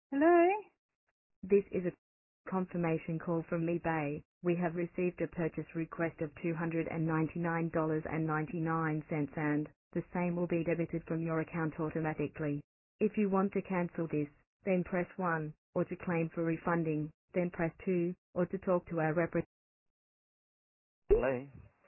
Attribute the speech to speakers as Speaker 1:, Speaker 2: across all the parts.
Speaker 1: Hello?
Speaker 2: This is a confirmation call from eBay. We have received a purchase request of $299.99 and the same will be debited from your account automatically. If you want to cancel this, then press 1, or to claim for refunding, then press 2, or to talk to our representative. Hello.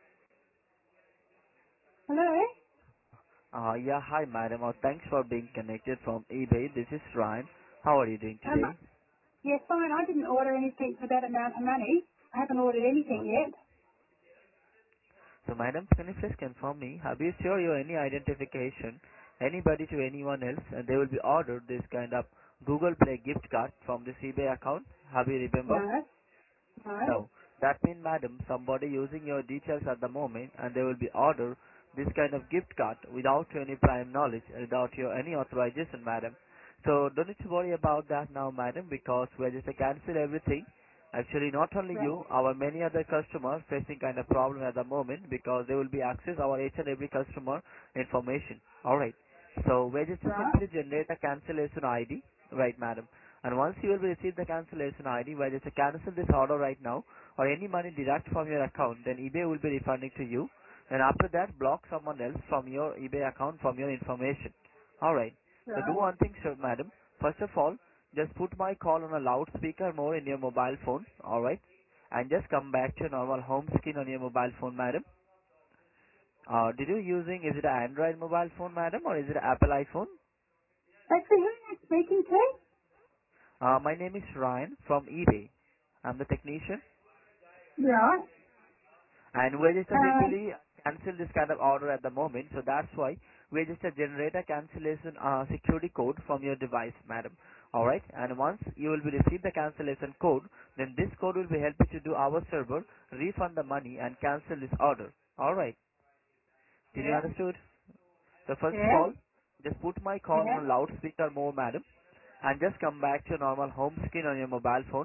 Speaker 1: Hello?
Speaker 2: Yeah, hi madam. Thanks for being connected from eBay. This is Ryan. How are you doing
Speaker 1: Um,
Speaker 2: today?
Speaker 1: yes, fine. I didn't order anything for that amount of money. I haven't ordered anything yet.
Speaker 2: So, madam, can you please confirm me, have you shared your any identification, anybody to anyone else, and they will be ordered this kind of Google Play gift card from this eBay account? Have you remember?
Speaker 1: No, no.
Speaker 2: No. That means, madam, somebody using your details at the moment, and they will be ordered this kind of gift card without your any prime knowledge, without your any authorization, madam. So don't need to worry about that now, madam, because we're just to cancel everything. Actually, not only
Speaker 1: Right.
Speaker 2: you, our many other customers facing kind of problem at the moment because they will be access our each and every customer information. All right. So we're just to
Speaker 1: Right.
Speaker 2: simply generate a cancellation ID, right, madam? And once you will receive the cancellation ID, where just to cancel this order right now, or any money deduct from your account, then eBay will be refunding to you. And after that, block someone else from your eBay account from your information. Alright. So do
Speaker 1: Right.
Speaker 2: one thing, sir, madam. First of all, just put my call on a loudspeaker mode in your mobile phone. Alright. And just come back to normal home screen on your mobile phone, madam. Did you using, is it an Android mobile phone, madam, or is it an Apple iPhone?
Speaker 1: Actually, who am I speaking to?
Speaker 2: My name is Ryan from eBay. I'm the technician.
Speaker 1: Right.
Speaker 2: And we're just
Speaker 1: Um,
Speaker 2: simply cancel this kind of order at the moment, so that's why we're just generate a cancellation security code from your device, madam. Alright, and once you will be receive the cancellation code, then this code will be helping to do our server, refund the money and cancel this order. Alright, did you
Speaker 1: yeah.
Speaker 2: understood? So first of
Speaker 1: Yeah.
Speaker 2: all, just put my call
Speaker 1: Yeah.
Speaker 2: on loudspeaker mode, madam, and just come back to your normal home screen on your mobile phone.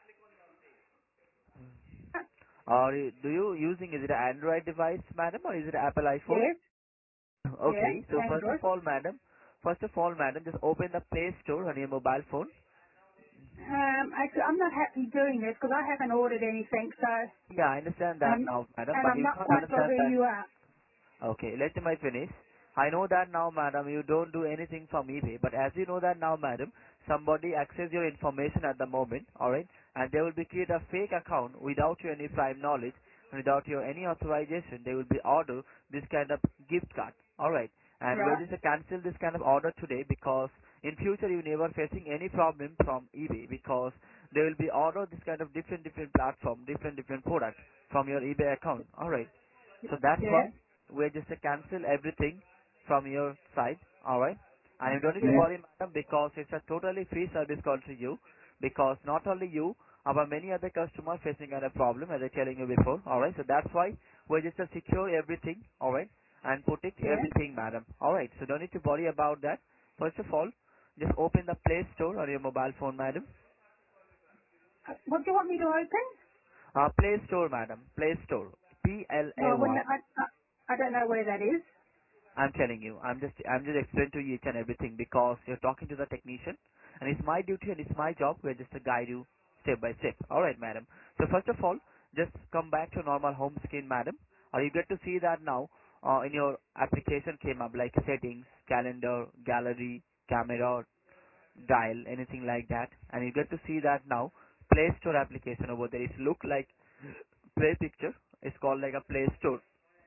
Speaker 2: Or do you using, is it an Android device, madam, or is it an Apple iPhone?
Speaker 1: Yes. Yeah.
Speaker 2: Okay, so
Speaker 1: Android.
Speaker 2: first of all, madam, just open the Play Store on your mobile phone.
Speaker 1: Actually, I'm not happy doing this because I haven't ordered anything, so,
Speaker 2: Yeah, I understand that
Speaker 1: um,
Speaker 2: now, madam,
Speaker 1: and
Speaker 2: but
Speaker 1: I'm
Speaker 2: you
Speaker 1: not
Speaker 2: can't
Speaker 1: quite sure
Speaker 2: understand
Speaker 1: who
Speaker 2: that.
Speaker 1: you are.
Speaker 2: Okay, let me finish. I know that now, madam, you don't do anything from eBay, but as you know that now, madam, somebody access your information at the moment, alright, and they will be create a fake account without your any prime knowledge, and without your any authorization, they will be order this kind of gift card, alright, and we're
Speaker 1: Right.
Speaker 2: just to cancel this kind of order today because in future you never facing any problem from eBay because they will be order this kind of different platform, different products from your eBay account, alright. So that's
Speaker 1: Yeah.
Speaker 2: why we're just to cancel everything from your side, alright? And you don't need to
Speaker 1: Yeah.
Speaker 2: worry, madam, because it's a totally free service call to you. Because not only you, our many other customers facing a problem, as I telling you before, alright? So that's why we're just to secure everything, alright? And protect
Speaker 1: Yeah.
Speaker 2: everything, madam, alright? So don't need to worry about that. First of all, just open the Play Store on your mobile phone, madam.
Speaker 1: What do you want me to open?
Speaker 2: Play Store, madam. Play Store.
Speaker 1: Well, I wouldn't.
Speaker 2: Play.
Speaker 1: I don't know where that is.
Speaker 2: I'm telling you, I'm just explaining to you each and everything because you're talking to the technician, and it's my duty and it's my job. We're just to guide you step by step. All right, madam. So first of all, just come back to normal home screen, madam. Or you get to see that now in your application came up like settings, calendar, gallery, camera, dial, anything like that, and you get to see that now Play Store application over there. It look like Play Picture. It's called like a Play Store.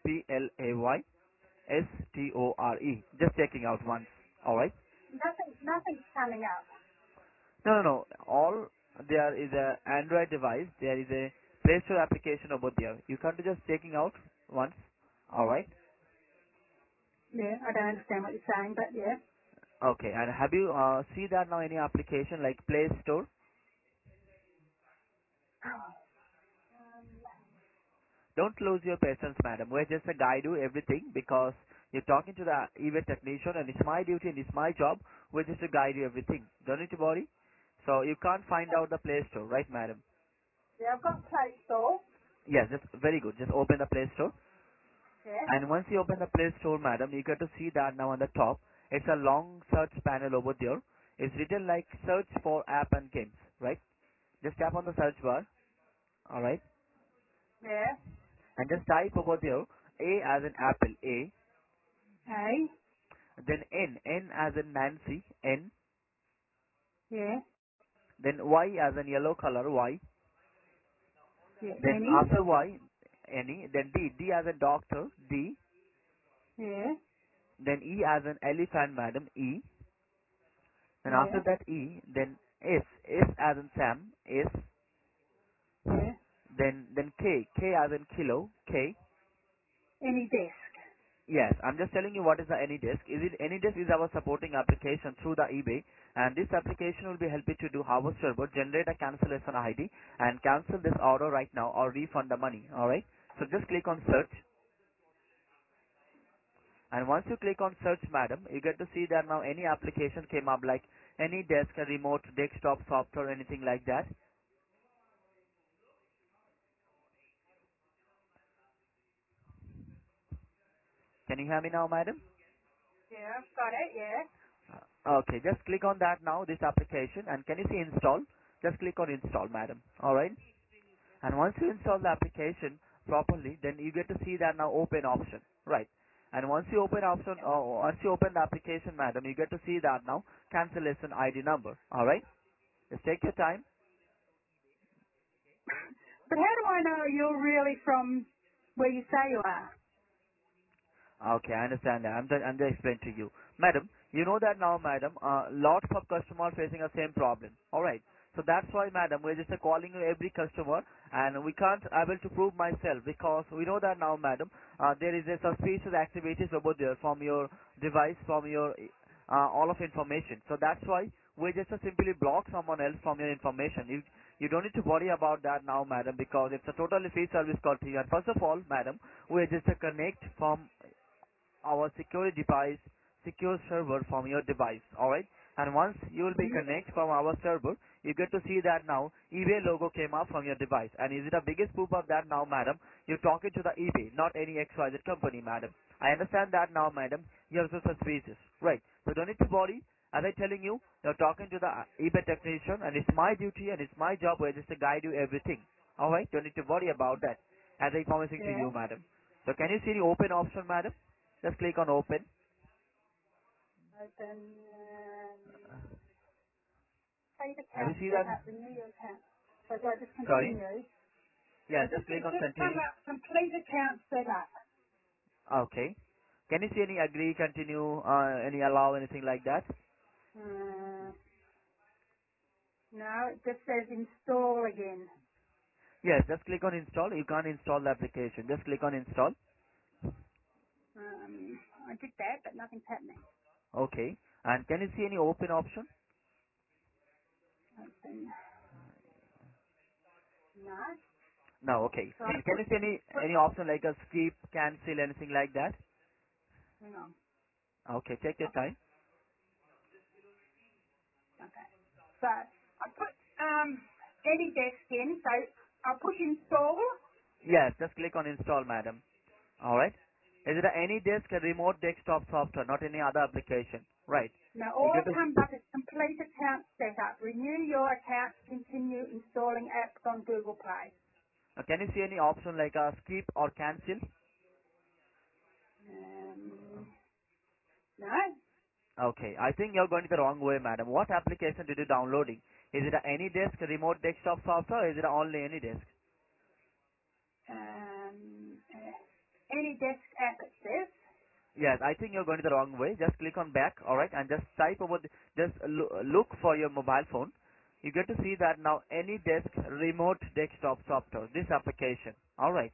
Speaker 2: Store. Just checking out once. Alright?
Speaker 1: Nothing's coming up.
Speaker 2: No. All there is a Android device. There is a Play Store application over there. You can't be just checking out once. Alright?
Speaker 1: Yeah, I don't understand what you're saying, but yeah.
Speaker 2: Okay. And have you see that now any application like Play Store? Don't lose your patience, madam. We're just a guide you everything because you're talking to the event technician and it's my duty and it's my job. We're just to guide you everything. Don't need to worry. So you can't find out the Play Store, right, madam?
Speaker 1: Yeah, I've got Play Store.
Speaker 2: Yes, that's very good. Just open the Play Store.
Speaker 1: Yeah.
Speaker 2: And once you open the Play Store, madam, you get to see that now on the top. It's a long search panel over there. It's written like search for app and games, right? Just tap on the search bar, alright?
Speaker 1: Yeah.
Speaker 2: And just type over there A as in apple, A.
Speaker 1: A.
Speaker 2: Then N as in Nancy, N.
Speaker 1: Yeah.
Speaker 2: Then Y as in yellow color, Y.
Speaker 1: Yeah.
Speaker 2: Then
Speaker 1: Any.
Speaker 2: after Y, any. Then D as in doctor, D.
Speaker 1: Yeah.
Speaker 2: Then E as in elephant, madam, E. Then
Speaker 1: Yeah.
Speaker 2: after that E, then S as in Sam, S.
Speaker 1: Yeah.
Speaker 2: Then K as in kilo, K.
Speaker 1: Any desk.
Speaker 2: Yes, I'm just telling you what is the AnyDesk. AnyDesk is our supporting application through the eBay, and this application will be helping to do Harvard server, generate a cancellation ID, and cancel this order right now or refund the money. All right. So just click on search, and once you click on search, madam, you get to see that now any application came up like AnyDesk, a remote desktop software, anything like that. Can you hear me now, madam?
Speaker 1: Yeah, I've got it. Yeah.
Speaker 2: Okay, just click on that now, this application, and can you see install? Just click on install, madam. All right. And once you install the application properly, then you get to see that now open option, right? And once you open option, once you open the application, madam, you get to see that now cancellation ID number. All right, just take your time.
Speaker 1: But how do I know you're really from where you say you are?
Speaker 2: Okay, I understand that. I'm just explaining to you. Madam, you know that now, madam, lots of customers facing the same problem. Alright. So that's why, madam, we're just calling you every customer, and we can't able to prove myself because we know that now, madam, there is a suspicious activities over there from your device, from your all of information. So that's why we just simply block someone else from your information. You don't need to worry about that now, madam, because it's a totally free service call to you. And first of all, madam, we just connect from our secure device, secure server from your device, alright? And once you will be connect from our server, you get to see that now eBay logo came up from your device. And is it the biggest proof of that now, madam? You're talking to the eBay, not any XYZ company, madam. I understand that now, madam. You're so suspicious, right? So don't need to worry. As I telling you, you're talking to the eBay technician, and it's my duty and it's my job where just to guide you everything. Alright? Don't need to worry about that. As I promising to
Speaker 1: Yeah.
Speaker 2: you, madam. So can you see the open option, madam? Just click on open.
Speaker 1: Open. Save
Speaker 2: Have you
Speaker 1: account,
Speaker 2: seen
Speaker 1: set
Speaker 2: that?
Speaker 1: up, renew your account. So do I just
Speaker 2: Sorry?
Speaker 1: continue? So
Speaker 2: Yes, just
Speaker 1: just
Speaker 2: click on
Speaker 1: come
Speaker 2: continue.
Speaker 1: up, complete account set up.
Speaker 2: Okay. Can you see any agree, continue, any allow, anything like that?
Speaker 1: Uh, no, it just says install again.
Speaker 2: Yes, just click on install. You can't install the application. Just click on install.
Speaker 1: I did that, but nothing's happening.
Speaker 2: Okay. And can you see any open option?
Speaker 1: Open. No.
Speaker 2: No, okay.
Speaker 1: So I
Speaker 2: And can you see any option like a skip, cancel, anything like that?
Speaker 1: hang on.
Speaker 2: Okay, take your time.
Speaker 1: Okay. So I put any desk in, so I'll push install.
Speaker 2: Yes, just click on install, madam. Alright. Is it any disk, a remote desktop software, not any other application? Right.
Speaker 1: Now
Speaker 2: You
Speaker 1: all
Speaker 2: get
Speaker 1: it
Speaker 2: to
Speaker 1: comes up is complete account setup. Renew your account, continue installing apps on Google Play.
Speaker 2: Can you see any option like a skip or cancel?
Speaker 1: No.
Speaker 2: Okay, I think you're going the wrong way, madam. What application did you downloading? Is it a AnyDesk remote desktop software or is it only AnyDesk?
Speaker 1: Any desk app it says.
Speaker 2: Yes, I think you're going the wrong way. Just click on back, alright, and just type over, just look for your mobile phone. You get to see that now AnyDesk remote desktop software, this application, alright.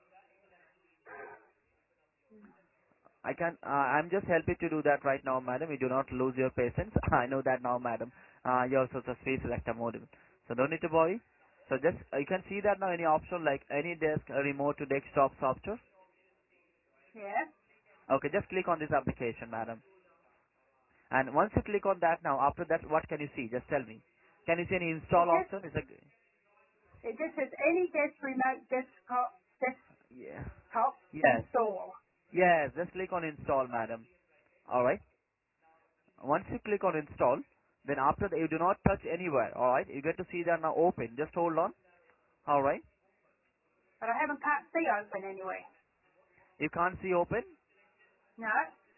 Speaker 2: I'm just helping to do that right now, madam. You do not lose your patience. I know that now, madam. You're such a space selector modem. So don't need to worry. So just, you can see that now any option like any desk, remote to desktop software.
Speaker 1: Yeah.
Speaker 2: Okay, just click on this application, madam. And once you click on that now, after that, what can you see? Just tell me. Can you see any
Speaker 1: It
Speaker 2: install
Speaker 1: just
Speaker 2: option?
Speaker 1: it just says any desk remote
Speaker 2: Yeah.
Speaker 1: desktop
Speaker 2: Yes.
Speaker 1: install.
Speaker 2: Yes, just click on install, madam. Alright. Once you click on install, Then after that, you do not touch anywhere. All right. You get to see that now open. Just hold on. All right.
Speaker 1: But can't see open anywhere.
Speaker 2: You can't see open.
Speaker 1: No.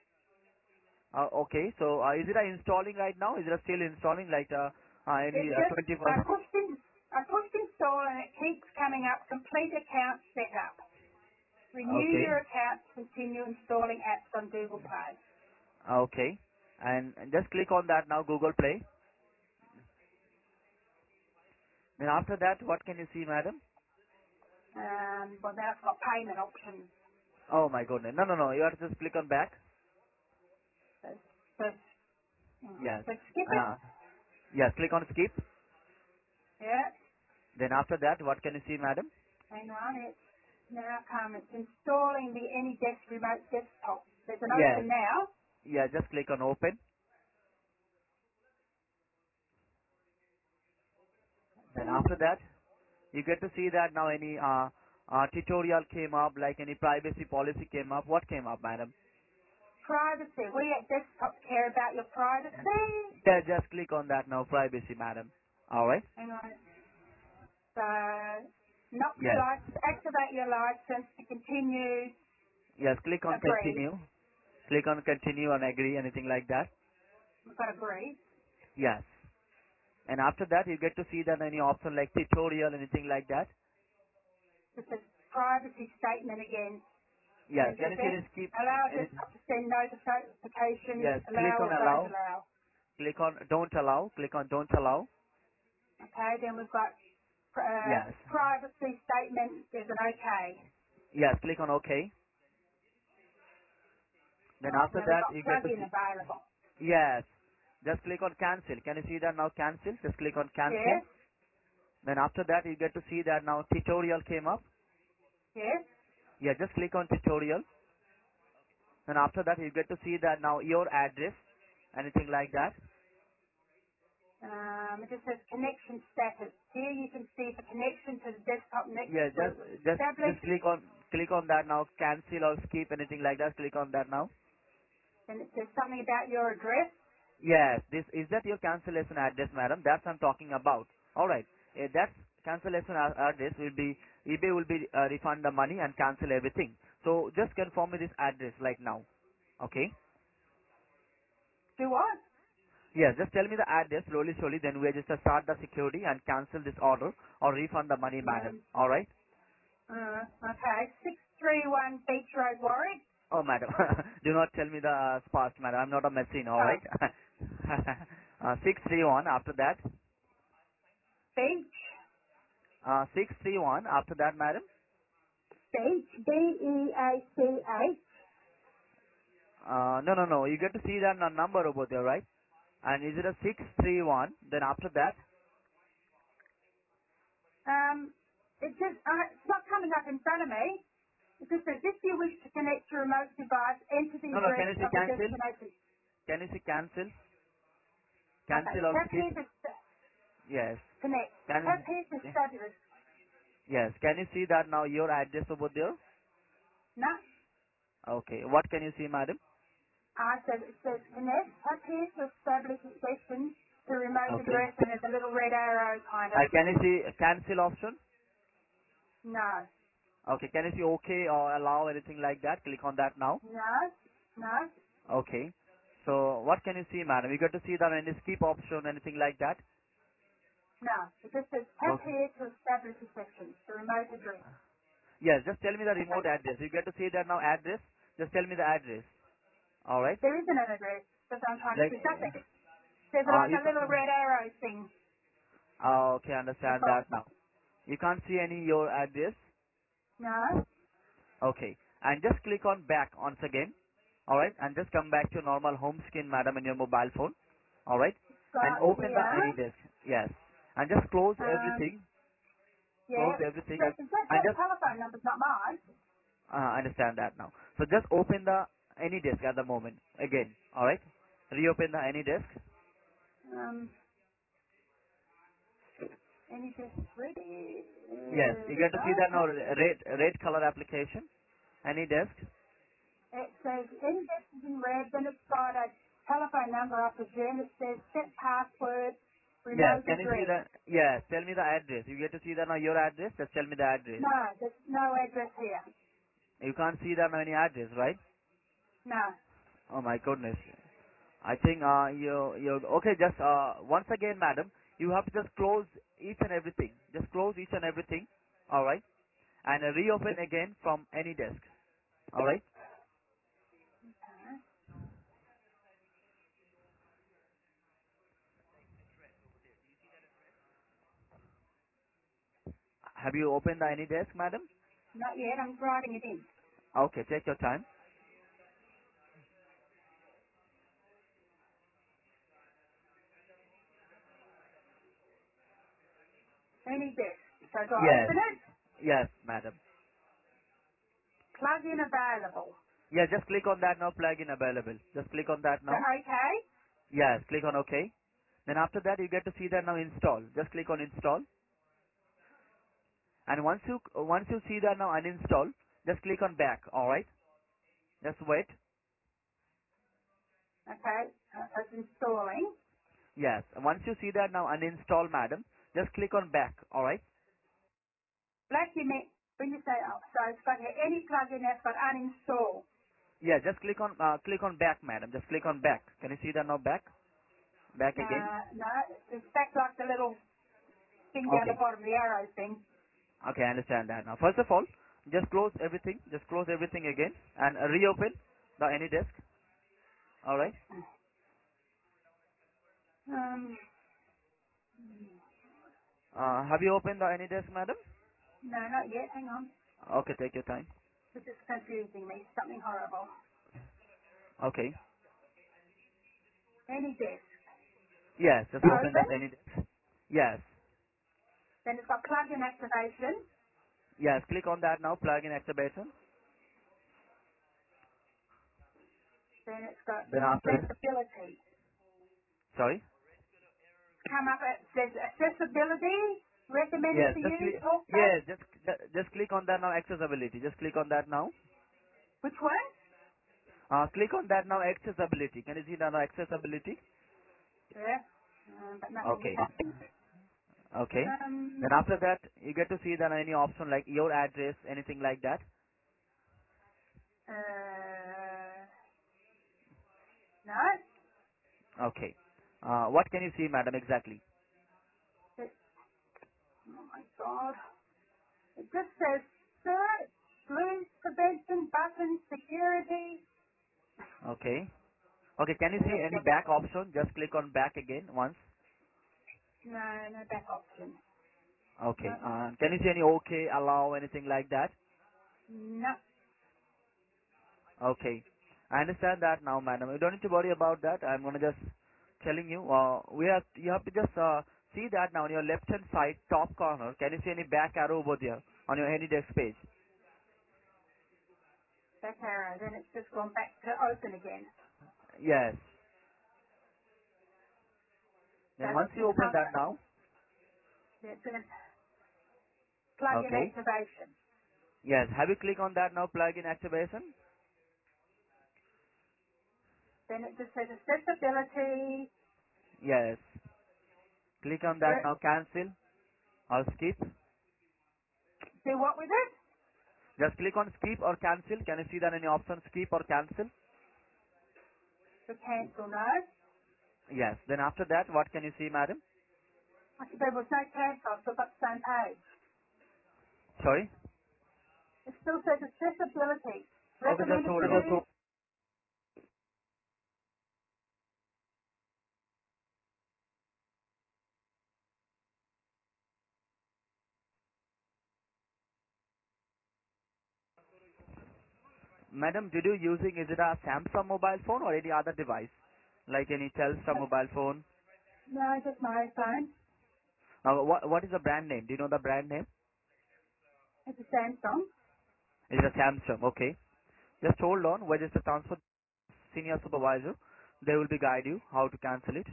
Speaker 2: Okay. So is it installing right now? Is it still installing like any
Speaker 1: It's just,
Speaker 2: 20%?
Speaker 1: I pushed install and it keeps coming up, complete account setup. Renew
Speaker 2: Okay.
Speaker 1: your account to continue installing apps on Google Play.
Speaker 2: Okay. And just click on that now, Google Play. Then after that, what can you see, madam?
Speaker 1: Well, now it's got payment options.
Speaker 2: Oh my goodness. No, no, no. You have to just click on back.
Speaker 1: So, so,
Speaker 2: Yes.
Speaker 1: so skip it.
Speaker 2: Yes, click on skip.
Speaker 1: Yeah.
Speaker 2: Then after that, what can you see, madam?
Speaker 1: Hang on. It's now it's installing the AnyDesk remote desktop. There's an
Speaker 2: Yes.
Speaker 1: open now.
Speaker 2: Yeah, just click on open. Then after that, you get to see that now any tutorial came up, like any privacy policy came up. What came up, madam?
Speaker 1: Privacy. We at Desktop care about your privacy.
Speaker 2: Yeah, just click on that now, privacy, madam. All right.
Speaker 1: Hang on. So, not your
Speaker 2: Yes.
Speaker 1: license. Activate your license to continue.
Speaker 2: Yes, click on
Speaker 1: Agree.
Speaker 2: continue. Click on continue and agree, anything like that.
Speaker 1: We've got agree.
Speaker 2: Yes. And after that, you get to see that any option like tutorial, anything like that.
Speaker 1: This is privacy statement again.
Speaker 2: Yes.
Speaker 1: And
Speaker 2: Can
Speaker 1: it
Speaker 2: you see
Speaker 1: says,
Speaker 2: this keep?
Speaker 1: allow Desktop to send notifications,
Speaker 2: Yes. Click
Speaker 1: allow
Speaker 2: on
Speaker 1: or don't
Speaker 2: allow.
Speaker 1: allow.
Speaker 2: Click on don't allow. Click on don't allow.
Speaker 1: Okay, then we've got
Speaker 2: Yes.
Speaker 1: privacy statement. There's an okay.
Speaker 2: Yes. Click on OK. Then
Speaker 1: Right,
Speaker 2: after
Speaker 1: now we've
Speaker 2: that,
Speaker 1: got
Speaker 2: you get to
Speaker 1: plugin
Speaker 2: see.
Speaker 1: available.
Speaker 2: Yes. Just click on cancel. Can you see that now? Cancel. Just click on cancel.
Speaker 1: Yes,
Speaker 2: Then after that, you get to see that now tutorial came up.
Speaker 1: yes.
Speaker 2: Yeah. Just click on tutorial. Then after that, you get to see that now your address, anything like that.
Speaker 1: It just says connection status. Here you can see the connection to the desktop
Speaker 2: Yeah,
Speaker 1: network was
Speaker 2: just
Speaker 1: established,
Speaker 2: click on that now. Cancel or skip anything like that. Click on that now.
Speaker 1: and it says something about your address.
Speaker 2: Yes, this is that your cancellation address, madam. That's I'm talking about. All right, that's cancellation address will be eBay will be refund the money and cancel everything. So just confirm me this address like now. Okay.
Speaker 1: Do what?
Speaker 2: Yes, just tell me the address slowly. Then we just start the security and cancel this order or refund the money, madam. All right.
Speaker 1: Okay, 631 Beach Road, Warwick.
Speaker 2: Oh, madam, do not tell me the past, madam. I'm not a machine,
Speaker 1: Oh,
Speaker 2: alright? 631 after that.
Speaker 1: Beach,
Speaker 2: 631 after that, madam.
Speaker 1: Beach, B-E-A-C-H.
Speaker 2: No. You get to see that number over there, right? And is it a 631? Then after that.
Speaker 1: It just, it's not coming up in front of me. It just says, if you wish to connect your remote device, enter the
Speaker 2: No,
Speaker 1: address
Speaker 2: can you see
Speaker 1: of the
Speaker 2: cancel?
Speaker 1: destination.
Speaker 2: Can you see cancel?
Speaker 1: Okay,
Speaker 2: Cancel or
Speaker 1: tap
Speaker 2: skip?
Speaker 1: here to
Speaker 2: Yes.
Speaker 1: connect.
Speaker 2: Can
Speaker 1: Tap here to
Speaker 2: you,
Speaker 1: establish.
Speaker 2: yes. Can you see that now your address over there?
Speaker 1: No.
Speaker 2: Okay. What can you see, madam?
Speaker 1: It says connect. Tap here to establish a session to remote
Speaker 2: Okay.
Speaker 1: address, and there's a little red arrow kind of.
Speaker 2: Can you see a cancel option?
Speaker 1: No.
Speaker 2: Okay. Can you see OK or allow anything like that? Click on that now.
Speaker 1: No. No.
Speaker 2: Okay. So what can you see, madam? You got to see that any skip option, anything like that?
Speaker 1: No. It just says tap
Speaker 2: Okay.
Speaker 1: here to establish a session to remote address.
Speaker 2: Yes, just tell me the
Speaker 1: Okay.
Speaker 2: remote address. You get to see that now address. Just tell me the address. All right.
Speaker 1: There isn't an address. That's what I'm trying to
Speaker 2: Like,
Speaker 1: see. Nothing. There's like
Speaker 2: you
Speaker 1: a
Speaker 2: can.
Speaker 1: little red arrow thing.
Speaker 2: Okay,
Speaker 1: The
Speaker 2: understand that
Speaker 1: box.
Speaker 2: now. You can't see any your address.
Speaker 1: No.
Speaker 2: Okay, and just click on back once again. All right, and just come back to normal home screen, madam, in your mobile phone. All right, and
Speaker 1: Got
Speaker 2: open the
Speaker 1: here.
Speaker 2: any disk. Yes, and just close
Speaker 1: Um.
Speaker 2: everything. Close
Speaker 1: Yeah.
Speaker 2: everything, and
Speaker 1: That
Speaker 2: just
Speaker 1: telephone number's not mine.
Speaker 2: understand that now. So just open the any disk at the moment again. All right, reopen the any disk.
Speaker 1: Um. Any just ready?
Speaker 2: Yes, you get to see that now
Speaker 1: Okay.
Speaker 2: red color application. Any disk.
Speaker 1: It says any desk is in red, then it's got a telephone number, I presume. It says set password,
Speaker 2: Yes,
Speaker 1: remote
Speaker 2: can you see
Speaker 1: address.
Speaker 2: that? Yes, tell me the address. You get to see that now your address? Just tell me the address.
Speaker 1: No, there's no address here.
Speaker 2: You can't see that now any address, right?
Speaker 1: No.
Speaker 2: Oh my goodness. I think you okay. Just once again, madam, you have to just close each and everything. Just close each and everything. All right, and reopen again from any desk. All right. Have you opened the any desk, madam?
Speaker 1: Not yet. I'm writing it in.
Speaker 2: Okay, take your time.
Speaker 1: Any desk. So do I
Speaker 2: Yes,
Speaker 1: open it?
Speaker 2: yes, madam.
Speaker 1: Plug in available.
Speaker 2: Yeah, just click on that now. Plug in available. Just click on that
Speaker 1: So
Speaker 2: now.
Speaker 1: okay.
Speaker 2: Yes, click on OK. Then after that, you get to see that now install. Just click on install. And once you see that now uninstall, just click on back. All right. Just wait.
Speaker 1: Okay. It's installing.
Speaker 2: Yes. Once you see that now uninstall, madam, just click on back. All right.
Speaker 1: Black you mean when you say so it's got here any plugin that's got uninstall.
Speaker 2: Yeah. Just click on back, madam. Just click on back. Can you see that now back? Back again.
Speaker 1: No, it's back like the little thing down the
Speaker 2: Okay.
Speaker 1: bottom, the arrow thing.
Speaker 2: Okay, I understand that now. First of all, just close everything. Just close everything again and reopen the any desk. All right.
Speaker 1: Um,
Speaker 2: Have you opened the any desk, madam?
Speaker 1: no, not yet. Hang on.
Speaker 2: Okay, take your time.
Speaker 1: This is confusing me. Something horrible.
Speaker 2: Okay.
Speaker 1: Any desk.
Speaker 2: Yes, just open
Speaker 1: Open.
Speaker 2: that any desk. Yes.
Speaker 1: Then it's got plugin activation.
Speaker 2: Yes, click on that now. Plug in activation.
Speaker 1: Then it's got
Speaker 2: Then after,
Speaker 1: accessibility.
Speaker 2: sorry.
Speaker 1: Come up, it says accessibility. Recommended
Speaker 2: Yes,
Speaker 1: to
Speaker 2: just
Speaker 1: use
Speaker 2: click.
Speaker 1: also.
Speaker 2: Yes, just click on that now. Accessibility. Just click on that now.
Speaker 1: Which one?
Speaker 2: Click on that now. Accessibility. Can you see that now? Accessibility.
Speaker 1: Yeah. But nothing
Speaker 2: Okay.
Speaker 1: here.
Speaker 2: Okay.
Speaker 1: Um,
Speaker 2: Then after that, you get to see that any option like your address, anything like that.
Speaker 1: uh, no.
Speaker 2: Okay. What can you see, madam, exactly?
Speaker 1: It, oh my God. It just says search, lose prevention, button, security.
Speaker 2: Okay. Okay, can you see
Speaker 1: Let's
Speaker 2: any
Speaker 1: get,
Speaker 2: back option? Just click on back again once.
Speaker 1: no back option.
Speaker 2: Okay.
Speaker 1: No,
Speaker 2: Can you see any okay, allow, anything like that?
Speaker 1: no.
Speaker 2: Okay. I understand that now, madam. You don't need to worry about that. I'm gonna just telling you. You have to just see that now on your left hand side top corner. Can you see any back arrow over there on your AnyDesk page?
Speaker 1: Back arrow. Then it's just gone back to open again.
Speaker 2: Yes.
Speaker 1: So
Speaker 2: Then once
Speaker 1: it's
Speaker 2: you
Speaker 1: just
Speaker 2: open
Speaker 1: come,
Speaker 2: that now,
Speaker 1: it's going to plug in
Speaker 2: okay.
Speaker 1: activation.
Speaker 2: Yes. Have you click on that now? Plug-in activation.
Speaker 1: Then it just says accessibility.
Speaker 2: Yes. Click on that now. Cancel or skip.
Speaker 1: Do what with it?
Speaker 2: Just click on skip or cancel. Can you see that any option? Skip or cancel?
Speaker 1: To cancel, no.
Speaker 2: Yes. Then after that, what can you see, madam?
Speaker 1: I said there was no cancel, so I've got the same page.
Speaker 2: Sorry.
Speaker 1: It still says accessibility.
Speaker 2: Okay, just
Speaker 1: Recommended to
Speaker 2: hold on.
Speaker 1: use.
Speaker 2: Madam, did you using, is it a Samsung mobile phone or any other device? Like any Telstra mobile phone?
Speaker 1: No, just my phone.
Speaker 2: What is the brand name? Do you know the brand name?
Speaker 1: It's a Samsung.
Speaker 2: It's a Samsung, okay. Just hold on, where is the transfer senior supervisor? They will be guide you how to cancel it.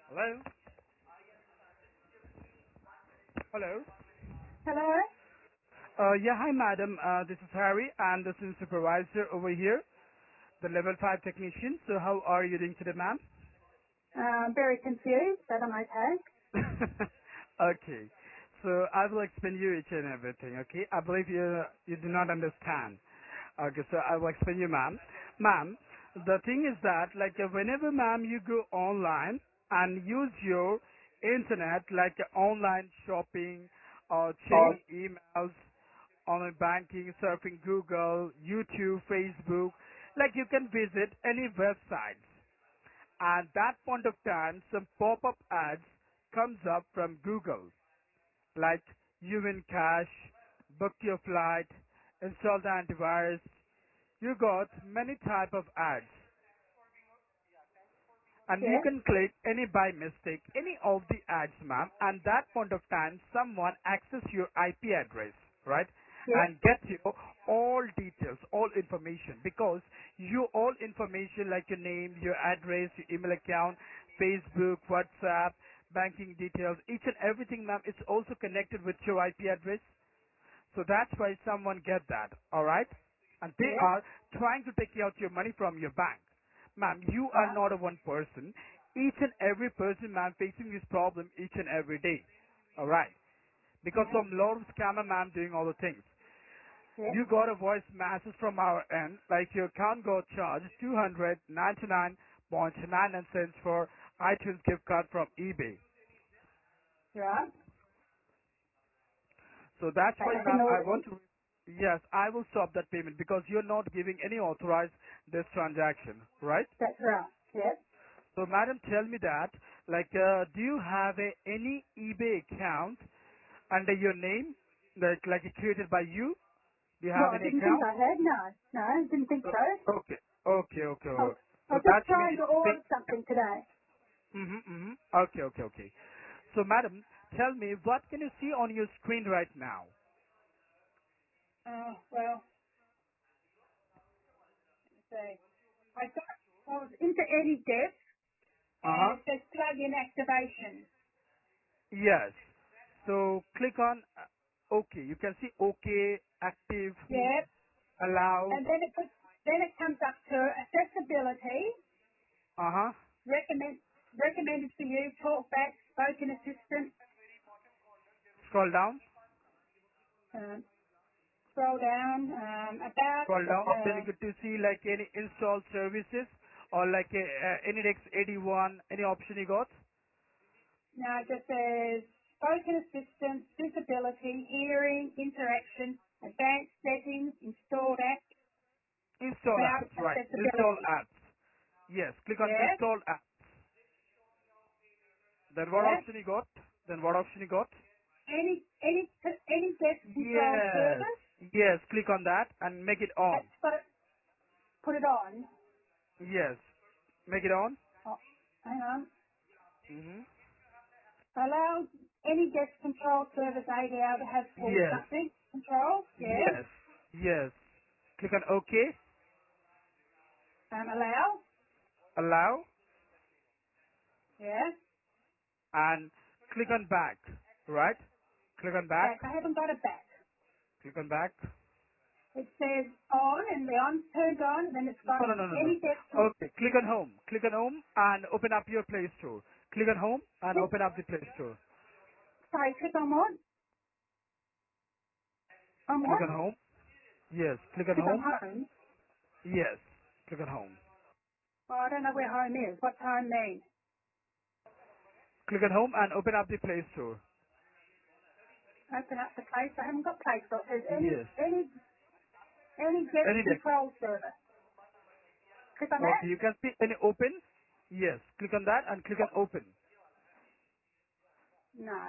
Speaker 3: Hello? Hello?
Speaker 1: Hello?
Speaker 3: Yeah, hi madam. This is Harry. I'm the student supervisor over here, the level 5 technician. So how are you doing today, ma'am?
Speaker 1: Very confused, but I'm okay.
Speaker 3: Okay. So I will explain you each and everything, okay? I believe you do not understand. Okay, so I will explain you, ma'am. Ma'am, the thing is that, like, whenever, ma'am, you go online and use your internet, like online shopping or
Speaker 1: Oh,
Speaker 3: checking emails, online banking, surfing Google, YouTube, Facebook, like you can visit any websites. At that point of time, some pop-up ads comes up from Google, like you win cash, book your flight, install the antivirus. You got many type of ads, and you
Speaker 1: yes,
Speaker 3: can click any by mistake, any of the ads, ma'am, and that point of time, someone access your IP address, right?
Speaker 1: yes,
Speaker 3: And get your all details, all information, because you all information like your name, your address, your email account, Facebook, WhatsApp, banking details, each and everything, ma'am, it's also connected with your IP address. So that's why someone get that, alright? And they
Speaker 1: yes,
Speaker 3: are trying to take out your money from your bank. Ma'am, you are
Speaker 1: right,
Speaker 3: not a one person. Each and every person, ma'am, facing this problem each and every day. Alright? Because
Speaker 1: yes,
Speaker 3: some lot of scammer, ma'am, doing all the things.
Speaker 1: yes,
Speaker 3: You got a voice message from our end, like your account got charged 299.99 cents for iTunes gift card from eBay.
Speaker 1: right.
Speaker 3: So that's
Speaker 1: They
Speaker 3: why, ma'am, I
Speaker 1: ignored
Speaker 3: want
Speaker 1: it.
Speaker 3: to, yes, I will stop that payment because you're not giving any authorized this transaction, right?
Speaker 1: That's right. Yes.
Speaker 3: So, madam, tell me that, like, do you have any eBay account under your name, like created by you? Do you
Speaker 1: Well,
Speaker 3: have
Speaker 1: I
Speaker 3: any
Speaker 1: didn't think
Speaker 3: account?
Speaker 1: I had, no. No, I didn't think so.
Speaker 3: Okay, okay, okay.
Speaker 1: I was, I
Speaker 3: So
Speaker 1: was just
Speaker 3: that
Speaker 1: trying
Speaker 3: means,
Speaker 1: to order something today.
Speaker 3: Okay, okay, okay. So, madam, tell me, what can you see on your screen right now?
Speaker 1: Well, let's see. I was into Eddie Desk and
Speaker 3: Uh-huh.
Speaker 1: it says plug-in activation.
Speaker 3: Yes. So click on OK. You can see OK, active,
Speaker 1: Yeah.
Speaker 3: allow.
Speaker 1: And then it comes up to accessibility,
Speaker 3: Uh-huh.
Speaker 1: recommended for you, talkback, spoken assistant,
Speaker 3: Scroll down.
Speaker 1: um, scroll down, about,
Speaker 3: Scroll down. Then you get to see like any install services or like Anydex 81, any option you got.
Speaker 1: now it just says spoken assistant, visibility, hearing, interaction, advanced settings, installed app,
Speaker 3: Install
Speaker 1: about
Speaker 3: apps, right. Install
Speaker 1: accessibility.
Speaker 3: apps. Yes. Click on
Speaker 1: Yeah,
Speaker 3: install apps. Then what
Speaker 1: yeah.
Speaker 3: option you got? Then what option you got?
Speaker 1: Any guest control
Speaker 3: Yes.
Speaker 1: service,
Speaker 3: Yes. Click on that and make it on.
Speaker 1: that's got to put it on.
Speaker 3: Yes. Make it on.
Speaker 1: Oh, hang on.
Speaker 3: hmm
Speaker 1: Allow any guest control service ADL to have full
Speaker 3: Yes.
Speaker 1: subject control. Yeah.
Speaker 3: Yes. Yes. Click on OK.
Speaker 1: Allow.
Speaker 3: Allow.
Speaker 1: Yeah.
Speaker 3: And click on back. Right? Click on back.
Speaker 1: Back. I haven't got it back.
Speaker 3: Click on back.
Speaker 1: It says on and the on's turned on, then it's got
Speaker 3: No, no, no, no, no.
Speaker 1: any guest.
Speaker 3: Okay. Click on home. Click on home and open up your Play Store. Click on home and open up the Play Store.
Speaker 1: Sorry, click on what? On
Speaker 3: Click
Speaker 1: what?
Speaker 3: on home. Yes. Click on
Speaker 1: Click on
Speaker 3: home.
Speaker 1: home.
Speaker 3: Yes. Click on home.
Speaker 1: Oh, I don't know where home is. What's home mean?
Speaker 3: Click on home and open up the Play Store.
Speaker 1: Open up the place. I haven't got place. So it says
Speaker 3: Yes.
Speaker 1: any guest
Speaker 3: Any deck.
Speaker 1: control service. Click on that?
Speaker 3: Okay. You can see any open. Yes. Click on that and click on open.
Speaker 1: No.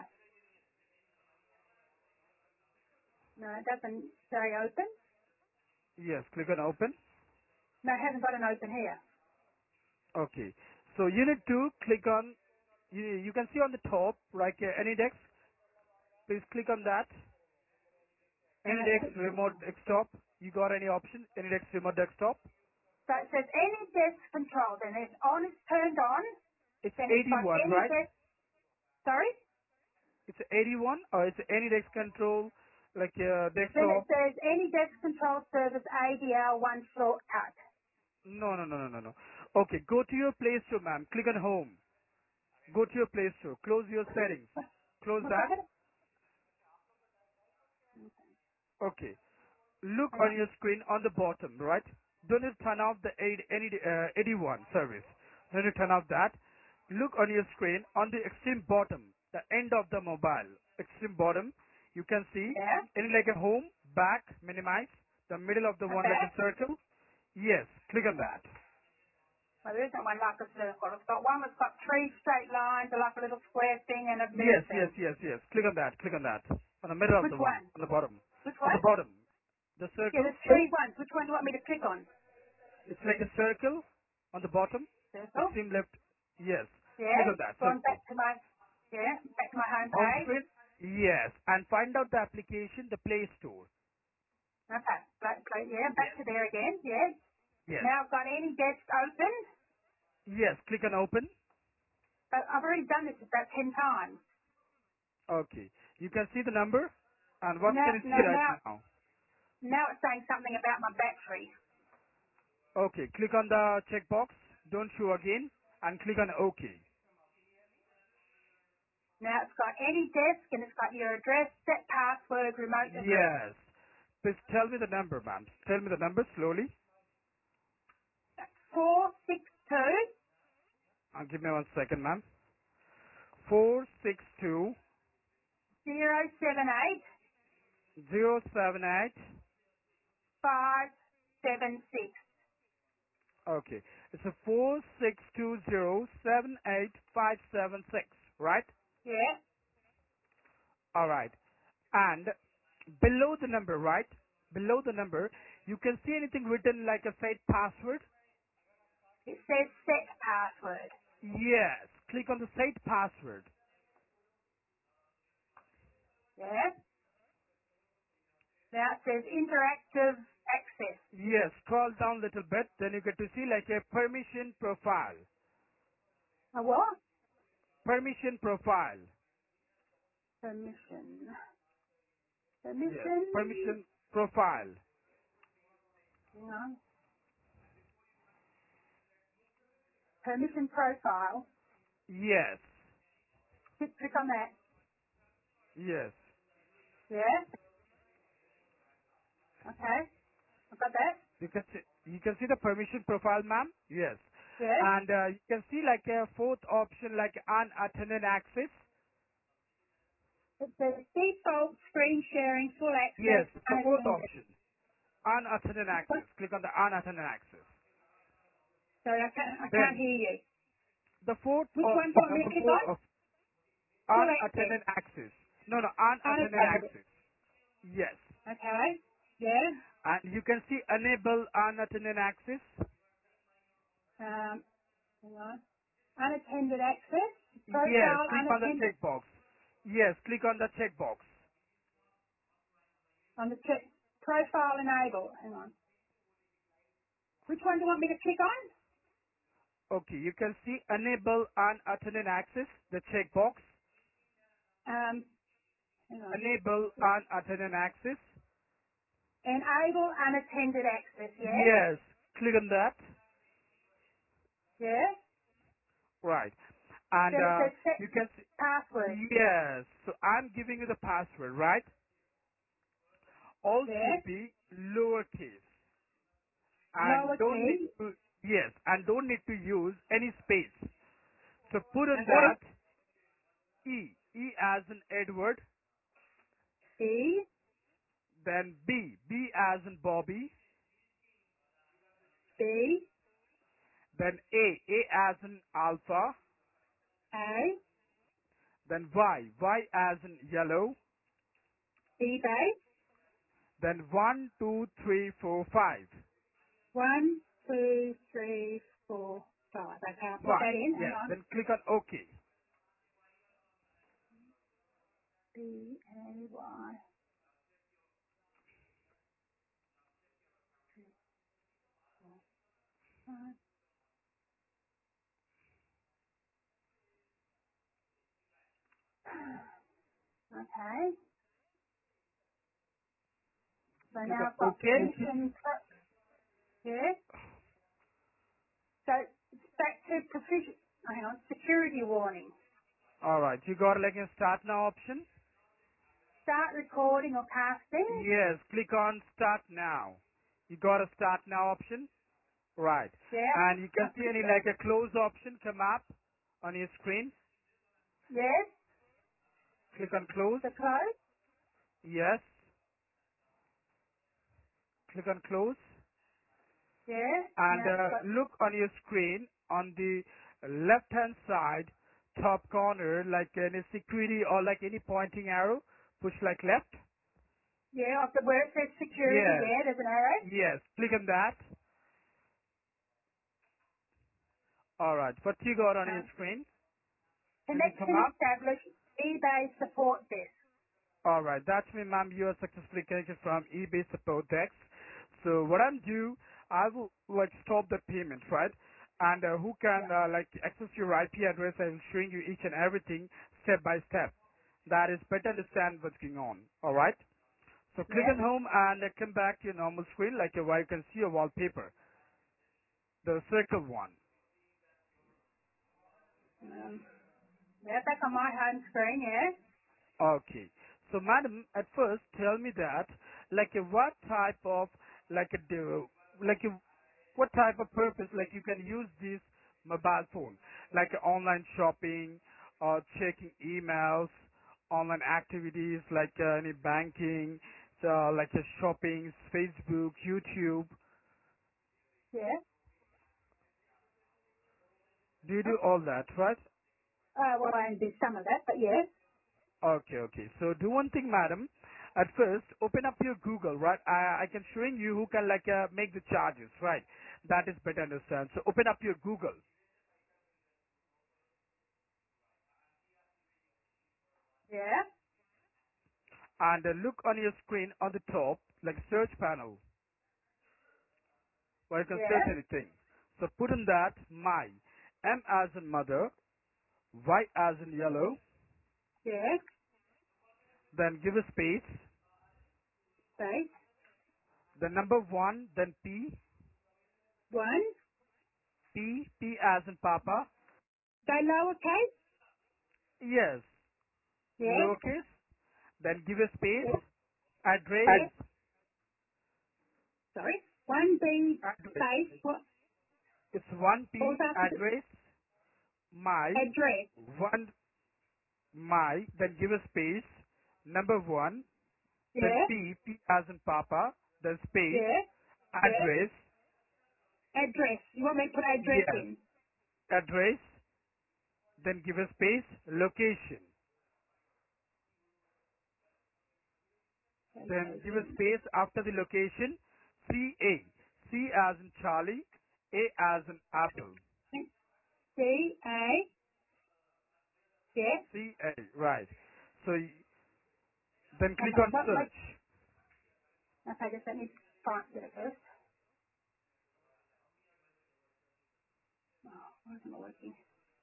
Speaker 1: No, it doesn't say open.
Speaker 3: Yes. Click on open.
Speaker 1: No, it hasn't got an open here.
Speaker 3: Okay. So you need to click on, you can see on the top, like AnyDex. Please click on that. AnyDex
Speaker 1: So
Speaker 3: remote desktop. You got any option? AnyDex remote desktop.
Speaker 1: it says any guest control. Then there's on is turned on.
Speaker 3: It's
Speaker 1: Then it's got
Speaker 3: 81,
Speaker 1: any
Speaker 3: right?
Speaker 1: desk, sorry?
Speaker 3: It's 81 or it's any desk control like
Speaker 1: Then it
Speaker 3: desktop?
Speaker 1: says any desk control service ADL one shortcut.
Speaker 3: No, no, no, no, no, no. Okay, go to your Play Store, ma'am. Click on Home. Go to your Play Store. Close your settings. Close
Speaker 1: What's
Speaker 3: that.
Speaker 1: that?
Speaker 3: Okay. Look
Speaker 1: Hang
Speaker 3: on
Speaker 1: on.
Speaker 3: your screen on the bottom, right? Don't you turn off the 81 service. Don't you turn off that. Look on your screen on the extreme bottom, the end of the mobile. Extreme bottom, you can see
Speaker 1: Yeah.
Speaker 3: any like a home, back, minimize, the middle of the one like
Speaker 1: Okay.
Speaker 3: a circle. Yes, click on that.
Speaker 1: Well, there isn't one like a circle. It's got one that's got three straight lines, like a little square thing and a blue
Speaker 3: Yes, yes,
Speaker 1: thing.
Speaker 3: yes, yes. Click on that. Click on that. On the middle of
Speaker 1: Which
Speaker 3: the one,
Speaker 1: one?
Speaker 3: on the bottom.
Speaker 1: Which
Speaker 3: On
Speaker 1: one?
Speaker 3: the bottom. The
Speaker 1: Yeah,
Speaker 3: circle.
Speaker 1: there's three ones. Which one do you want me to click on?
Speaker 3: It's like a circle on the bottom.
Speaker 1: Circle.
Speaker 3: Extreme left. Yes. Click
Speaker 1: Yeah.
Speaker 3: on that
Speaker 1: Going
Speaker 3: circle.
Speaker 1: back to my home
Speaker 3: Home
Speaker 1: page.
Speaker 3: screen. Yes. And find out the application, the Play Store.
Speaker 1: Okay. Yeah, back
Speaker 3: Yes.
Speaker 1: to there again. Yeah.
Speaker 3: Yes.
Speaker 1: Now I've got any desk open.
Speaker 3: Yes. Click on open.
Speaker 1: But I've already done this about 10 times.
Speaker 3: Okay. You can see the number. And what
Speaker 1: Now,
Speaker 3: can you see
Speaker 1: now,
Speaker 3: right
Speaker 1: now,
Speaker 3: now?
Speaker 1: now it's saying something about my battery.
Speaker 3: Okay. Click on the checkbox. Don't show again. And click on OK.
Speaker 1: Now it's got any desk and it's got your address, set password, remote address.
Speaker 3: Yes. Please tell me the number, ma'am. Tell me the number slowly.
Speaker 1: 462
Speaker 3: Give me 1 second, ma'am. 462
Speaker 1: 078
Speaker 3: 078.
Speaker 1: 576.
Speaker 3: Okay. It's a 462078576, right?
Speaker 1: Yeah.
Speaker 3: All right. And below the number, right? Below the number, you can see anything written like a set password?
Speaker 1: It says set password.
Speaker 3: Yes. Click on the set password.
Speaker 1: Yeah. Now it says interactive access.
Speaker 3: Yes. Scroll down a little bit, then you get to see like a permission profile.
Speaker 1: A what?
Speaker 3: Permission profile.
Speaker 1: Permission.
Speaker 3: Yes.
Speaker 1: Permission.
Speaker 3: Permission profile.
Speaker 1: Hang on. Permission profile.
Speaker 3: Yes.
Speaker 1: Click on that.
Speaker 3: Yes.
Speaker 1: Yeah. Okay. I've got that.
Speaker 3: You can see the permission profile, ma'am. Yes.
Speaker 1: Yeah.
Speaker 3: And you can see like a fourth option like unattended access.
Speaker 1: It says default screen sharing, full
Speaker 3: Yes,
Speaker 1: access,
Speaker 3: the fourth
Speaker 1: unattended.
Speaker 3: option. Unattended access. Click on the unattended access.
Speaker 1: Sorry, I can't
Speaker 3: Then
Speaker 1: hear you.
Speaker 3: the fourth
Speaker 1: Which one do you
Speaker 3: option,
Speaker 1: want me to
Speaker 3: number
Speaker 1: click
Speaker 3: four
Speaker 1: on?
Speaker 3: of
Speaker 1: Full access.
Speaker 3: unattended access. No, unattended
Speaker 1: Unattended.
Speaker 3: access. Yes.
Speaker 1: Okay. Yeah.
Speaker 3: And you can see enable unattended access.
Speaker 1: Hang on. Unattended access.
Speaker 3: Yes,
Speaker 1: Profile
Speaker 3: click on the
Speaker 1: unattended.
Speaker 3: checkbox. Yes, click on the checkbox.
Speaker 1: On the check. Profile enable. Hang on. Which one do you want me to click on?
Speaker 3: Okay, you can see enable unattended access, the checkbox.
Speaker 1: Hang on.
Speaker 3: Enable unattended access.
Speaker 1: Enable unattended access. Yeah.
Speaker 3: Yes, click on that.
Speaker 1: Yeah.
Speaker 3: Right. And
Speaker 1: Then it says set
Speaker 3: you can see,
Speaker 1: password.
Speaker 3: yes, so I'm giving you the password, right? All
Speaker 1: Yeah.
Speaker 3: should be lowercase. And
Speaker 1: Lower
Speaker 3: don't need
Speaker 1: key.
Speaker 3: to, yes, and don't need to use any space. So put on
Speaker 1: Okay.
Speaker 3: that E as in Edward,
Speaker 1: E.
Speaker 3: then B as in Bobby,
Speaker 1: B.
Speaker 3: then A as in Alpha,
Speaker 1: A.
Speaker 3: then Y as in yellow,
Speaker 1: eBay.
Speaker 3: then 1, 2, 3, 4, 5.
Speaker 1: 1, 2, 3, 4, 5. Okay, I'll put
Speaker 3: 5.
Speaker 1: that in. Hang
Speaker 3: Yes.
Speaker 1: on.
Speaker 3: Then click on OK.
Speaker 1: B A Y. Okay. So
Speaker 3: Click
Speaker 1: now
Speaker 3: on
Speaker 1: I've got
Speaker 3: OK.
Speaker 1: permission. Yeah. So it's back to provision. Hang on. Security warning.
Speaker 3: All right. You got like a start now option?
Speaker 1: Start recording or casting.
Speaker 3: Yes. Click on start now. You got a start now option? Right.
Speaker 1: Yeah.
Speaker 3: And you can see any like a close option come up on your screen.
Speaker 1: Yes.
Speaker 3: Click on close.
Speaker 1: The close.
Speaker 3: Yes. Click on close.
Speaker 1: Yeah.
Speaker 3: And
Speaker 1: Now it's got.
Speaker 3: look on your screen on the left hand side top corner like any security or like any pointing arrow. Push like left.
Speaker 1: Yeah. Off the where it says security.
Speaker 3: Yes.
Speaker 1: Yeah. There's an arrow.
Speaker 3: Yes. Click on that. All right. What you got on your screen? Anything come
Speaker 1: Connection
Speaker 3: up?
Speaker 1: established. eBay support desk.
Speaker 3: All right. That's me, ma'am. You are successfully connected from eBay support desk. So what I'm do, I will like stop the payment, right? And who can
Speaker 1: Yeah.
Speaker 3: like access your IP address? I will showing you each and everything step by step. That is better understand what's going on. All right. So click
Speaker 1: Yeah.
Speaker 3: on home and come back to your normal screen, like where you can see your wallpaper, the circle one.
Speaker 1: Yeah. Back on my home screen. Yeah.
Speaker 3: Okay. So, madam, at first, tell me that, like, what type of, like, like, what type of purpose, like, you can use this mobile phone, like online shopping, or checking emails, online activities, like any banking, like shopping, Facebook, YouTube.
Speaker 1: Yeah.
Speaker 3: Do you do all that, right?
Speaker 1: Well, I do some of that, but yes.
Speaker 3: Okay, okay. So do one thing, madam. At first, open up your Google, right? I can showing you who can like make the charges, right? That is better understand. So open up your Google
Speaker 1: Yeah.
Speaker 3: and look on your screen on the top, like search panel, where you can search
Speaker 1: Yeah.
Speaker 3: anything. So put in that my, M as in mother, Y as in yellow,
Speaker 1: Yeah.
Speaker 3: then give a space,
Speaker 1: Space.
Speaker 3: the number one, then P,
Speaker 1: One.
Speaker 3: P as in Papa,
Speaker 1: Go lowercase.
Speaker 3: yes,
Speaker 1: Yeah.
Speaker 3: lowercase, then give a
Speaker 1: Yeah.
Speaker 3: space, address,
Speaker 1: Yeah. Sorry. One B
Speaker 3: address.
Speaker 1: space.
Speaker 3: It's 1P
Speaker 1: What was after the
Speaker 3: address, my,
Speaker 1: address?
Speaker 3: one, my, then give a space, number one, then
Speaker 1: Yeah.
Speaker 3: P as in Papa, then space,
Speaker 1: Yeah. Yeah.
Speaker 3: address,
Speaker 1: Address. You want me to put address
Speaker 3: yes,
Speaker 1: in?
Speaker 3: address, then give a space, location, then give a
Speaker 1: Location.
Speaker 3: space after the location, CA, C as in Charlie, A as in Apple,
Speaker 1: C A. Yeah.
Speaker 3: CA, right. So then click
Speaker 1: Okay.
Speaker 3: on
Speaker 1: What? What?
Speaker 3: search.
Speaker 1: Okay. Just let me find it first. Oh, why isn't it working?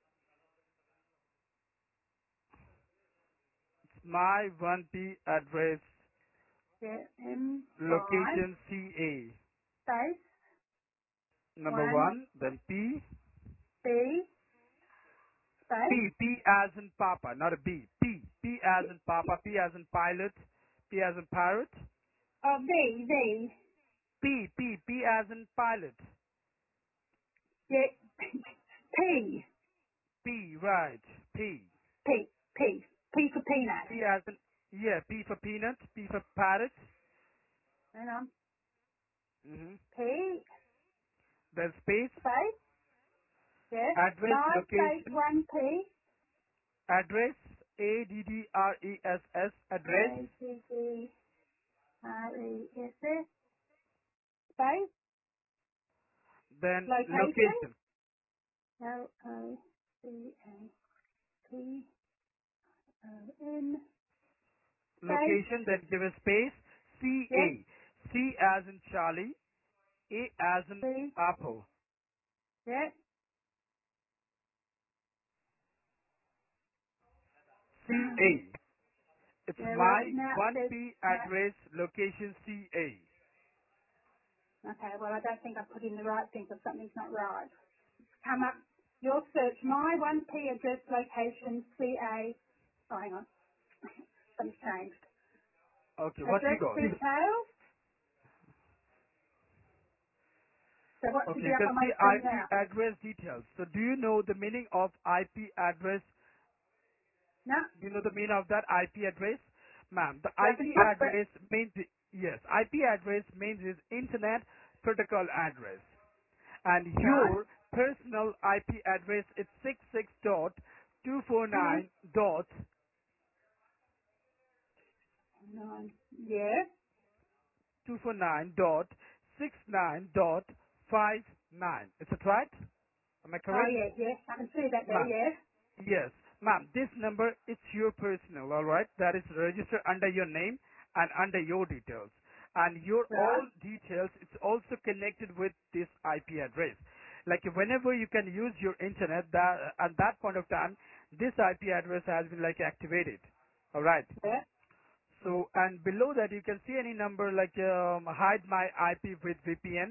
Speaker 3: My 1P address,
Speaker 1: Yeah. M5
Speaker 3: location CA.
Speaker 1: space
Speaker 3: Number
Speaker 1: one
Speaker 3: one, then P.
Speaker 1: B space.
Speaker 3: P as in Papa, not a B. P as in Papa, P as in pilot, P as in parrot.
Speaker 1: Oh, V.
Speaker 3: P as in pilot.
Speaker 1: Yeah. P.
Speaker 3: P, right, P.
Speaker 1: P. P. P for peanut.
Speaker 3: P as in, yeah, P for peanut, P for parrot.
Speaker 1: Hang on.
Speaker 3: hmm
Speaker 1: P
Speaker 3: Then space,
Speaker 1: space. Yeah.
Speaker 3: address,
Speaker 1: 5 space
Speaker 3: location,
Speaker 1: 1 P.
Speaker 3: address, ADDRESS, address,
Speaker 1: A T T R E S S space.
Speaker 3: then
Speaker 1: Location.
Speaker 3: location.
Speaker 1: L O C A P O N space.
Speaker 3: Location, then give a space,
Speaker 1: Yes.
Speaker 3: CA. C as in Charlie, A as in
Speaker 1: P.
Speaker 3: Apple.
Speaker 1: Yeah.
Speaker 3: CA. It's
Speaker 1: Yeah, well,
Speaker 3: my
Speaker 1: now it says,
Speaker 3: 1P address location CA.
Speaker 1: okay, well, I don't think I put in the right thing because something's not right. Come up, your search, my 1P address location CA. Oh, hang on, something's changed.
Speaker 3: Okay, what you
Speaker 1: Address
Speaker 3: got?
Speaker 1: details. So what should
Speaker 3: Okay,
Speaker 1: be
Speaker 3: you
Speaker 1: up
Speaker 3: can
Speaker 1: on my
Speaker 3: see
Speaker 1: screen
Speaker 3: IP
Speaker 1: now?
Speaker 3: address details. So do you know the meaning of IP address?
Speaker 1: No,
Speaker 3: Do you know the meaning of that IP address? Ma'am, the
Speaker 1: so I
Speaker 3: IP
Speaker 1: can put it.
Speaker 3: address means, yes, IP address means is Internet Protocol Address. And
Speaker 1: Right,
Speaker 3: your personal IP address is
Speaker 1: hang on.
Speaker 3: 66.249 dot
Speaker 1: Nine. Yeah.
Speaker 3: 249.69.59. Is it right? Am I
Speaker 1: Oh,
Speaker 3: correct?
Speaker 1: yeah, yeah. I can see that there,
Speaker 3: Ma'am,
Speaker 1: yeah.
Speaker 3: yes. Ma'am, this number is your personal, alright? That is registered under your name and under your details. And your all
Speaker 1: Right,
Speaker 3: details, it's also connected with this IP address. Like whenever you can use your internet, that at that point of time, this IP address has been like activated. Alright.
Speaker 1: yeah.
Speaker 3: So, and below that you can see any number like hide my IP with VPN.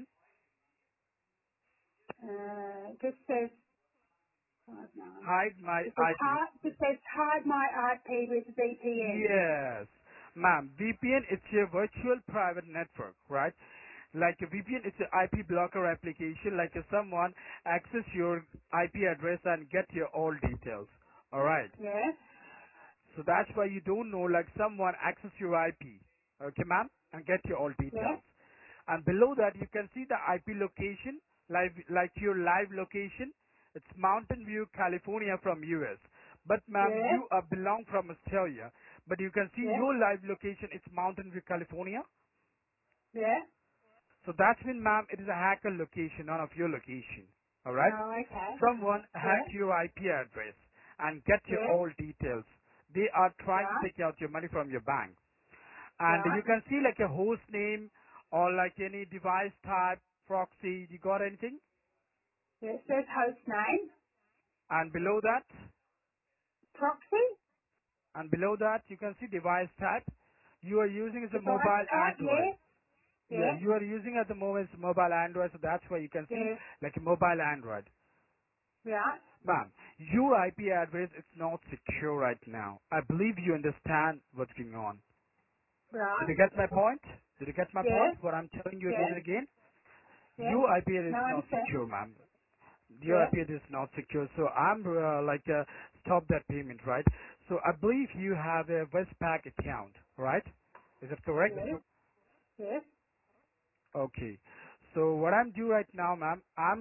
Speaker 1: This says, oh, no.
Speaker 3: Hide my IP.
Speaker 1: This says hide my IP with VPN.
Speaker 3: Yes. Ma'am, VPN is your virtual private network, right? Like a VPN is an IP blocker application, like if someone access your IP address and get your all details. Alright.
Speaker 1: Yeah,
Speaker 3: So that's why you don't know like someone access your IP. Okay ma'am? And get your all
Speaker 1: yeah,
Speaker 3: details. And below that you can see the IP location, like your live location. It's Mountain View, California from US. But ma'am,
Speaker 1: yeah,
Speaker 3: you belong from Australia. But you can see
Speaker 1: yeah,
Speaker 3: your live location, it's Mountain View, California.
Speaker 1: yeah.
Speaker 3: So that's when ma'am, it is a hacker location, none of your location. Alright?
Speaker 1: Oh, okay.
Speaker 3: Someone
Speaker 1: Yeah,
Speaker 3: hacked your IP address and get your
Speaker 1: yeah.
Speaker 3: all details. They are trying to
Speaker 1: Right,
Speaker 3: take out your money from your bank. And you
Speaker 1: right.
Speaker 3: can see like a host name or like any device type, proxy. You got anything?
Speaker 1: Yeah, it says host name.
Speaker 3: And below that,
Speaker 1: Proxy.
Speaker 3: you can see device type. You are using as a
Speaker 1: Device
Speaker 3: mobile
Speaker 1: type,
Speaker 3: Android.
Speaker 1: yeah,
Speaker 3: Yeah,
Speaker 1: yeah,
Speaker 3: you are using at the moment as mobile Android, so that's why you can see
Speaker 1: yeah.
Speaker 3: like a mobile Android.
Speaker 1: Right,
Speaker 3: Ma'am, your IP address is not secure right now. I believe you understand what's going on. Did
Speaker 1: right.
Speaker 3: you get my point? Did you get my
Speaker 1: Yeah,
Speaker 3: point? What I'm telling you again
Speaker 1: yeah,
Speaker 3: and again?
Speaker 1: yeah.
Speaker 3: Your IP address
Speaker 1: No,
Speaker 3: is
Speaker 1: I
Speaker 3: not
Speaker 1: understand.
Speaker 3: secure, ma'am. Your
Speaker 1: Yeah,
Speaker 3: IP address is not secure, so I'm stop that payment, right? So I believe you have a Westpac account, right? Is that correct?
Speaker 1: yeah, yeah,
Speaker 3: Okay. So what I'm doing right now, ma'am, I'm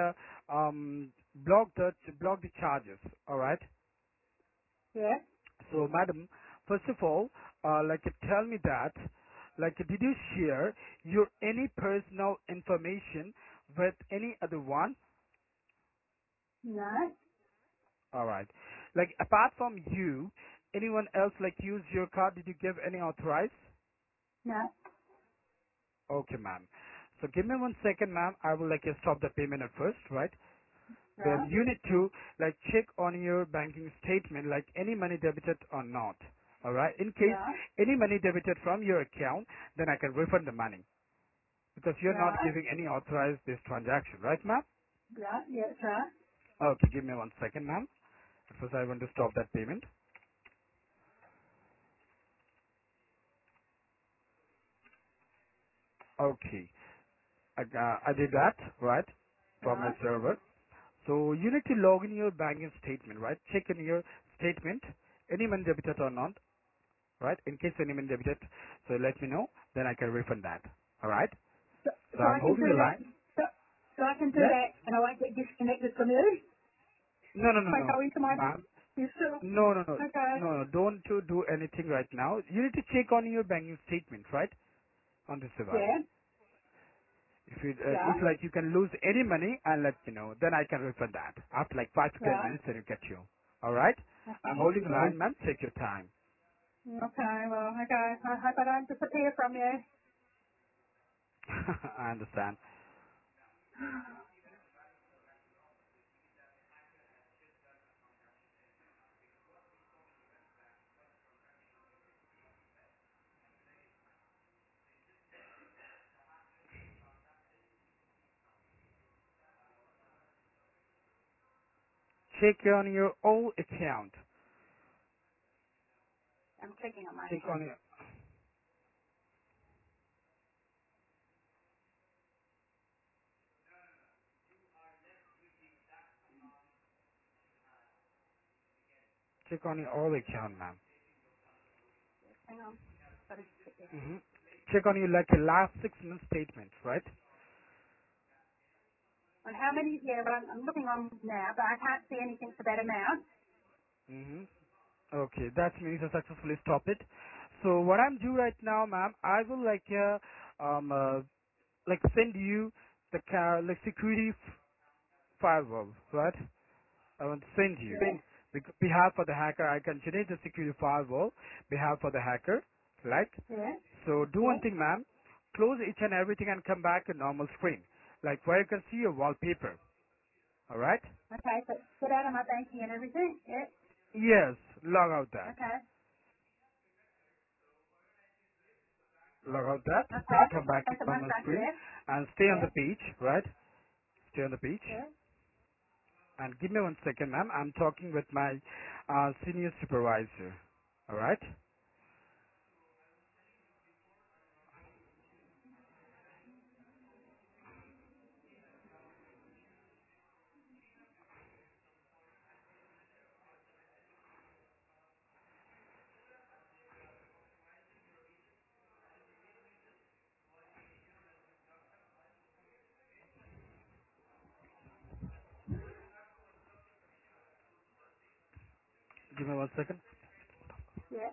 Speaker 3: block the charges, all right?
Speaker 1: yeah.
Speaker 3: So, madam, first of all, tell me that, did you share your any personal information with any other one?
Speaker 1: No,
Speaker 3: All right. Like, apart from you, anyone else use your card? Did you give any authorize?
Speaker 1: no.
Speaker 3: Okay, ma'am. So give me 1 second, ma'am. I will stop the payment at first, right? Then
Speaker 1: Right,
Speaker 3: you need to check on your banking statement any money debited or not. All right. In case
Speaker 1: right,
Speaker 3: any money debited from your account, then I can refund the money because you're not
Speaker 1: right,
Speaker 3: giving any authorized this transaction, right, ma'am?
Speaker 1: right. Yeah, that's right.
Speaker 3: Okay, give me 1 second, ma'am. First, I want to stop that payment. Okay, I did that, right, from my
Speaker 1: Right.
Speaker 3: server. So you need to log in your banking statement, right? Check in your statement, any money debited or not, right? In case any money debited, so let me know, then I can refund that. All right?
Speaker 1: So,
Speaker 3: So
Speaker 1: so
Speaker 3: I'm
Speaker 1: I can
Speaker 3: holding
Speaker 1: do
Speaker 3: the
Speaker 1: that.
Speaker 3: line.
Speaker 1: So I can do
Speaker 3: Yes?
Speaker 1: that, and I won't get disconnected from you.
Speaker 3: No, no, no,
Speaker 1: If I
Speaker 3: no,
Speaker 1: go into my.
Speaker 3: ma'am.
Speaker 1: You sure?
Speaker 3: No, no, no,
Speaker 1: Okay.
Speaker 3: no, no. Don't to do anything right now. You need to check on your banking statement, right, on this device.
Speaker 1: Yeah.
Speaker 3: If
Speaker 1: Right.
Speaker 3: you can lose any money, and let me know, then I can refund that after 5 to 10 minutes.
Speaker 1: Right.
Speaker 3: Then you get you. All right? I'm
Speaker 1: Okay.
Speaker 3: holding the line, ma'am. Take your time.
Speaker 1: Okay. Well. Okay. I hope I don't disappear from you.
Speaker 3: I understand. check on your old account.
Speaker 1: I'm checking on my
Speaker 3: Check
Speaker 1: account.
Speaker 3: on your old account, ma'am.
Speaker 1: Hang on. Got to check this.
Speaker 3: hmm Check on your like your last 6 months statements, right?
Speaker 1: On how many? Yeah, but I'm looking on now, but I can't see anything for that amount.
Speaker 3: hmm Okay, that means I successfully stop it. So what I'm doing right now, ma'am, I will like send you the like security firewall, right? I want to send you.
Speaker 1: Yeah.
Speaker 3: Behalf of the hacker, I can generate the security firewall. Behalf of the hacker, like.
Speaker 1: Yeah.
Speaker 3: So do one
Speaker 1: Yeah.
Speaker 3: thing, ma'am. Close each and everything and come back to normal screen, like where you can see your wallpaper. All right?
Speaker 1: Okay, so get out of my banking and everything. Yeah.
Speaker 3: Yes. Log out that.
Speaker 1: Okay.
Speaker 3: Log out that.
Speaker 1: Okay.
Speaker 3: Come back to
Speaker 1: That's at my
Speaker 3: normal
Speaker 1: front.
Speaker 3: screen
Speaker 1: Yeah.
Speaker 3: and stay on
Speaker 1: Yeah.
Speaker 3: the page, right? Stay on the page.
Speaker 1: Yeah.
Speaker 3: And give me 1 second, ma'am. I'm talking with my senior supervisor. All right? Give me 1 second.
Speaker 1: Yeah.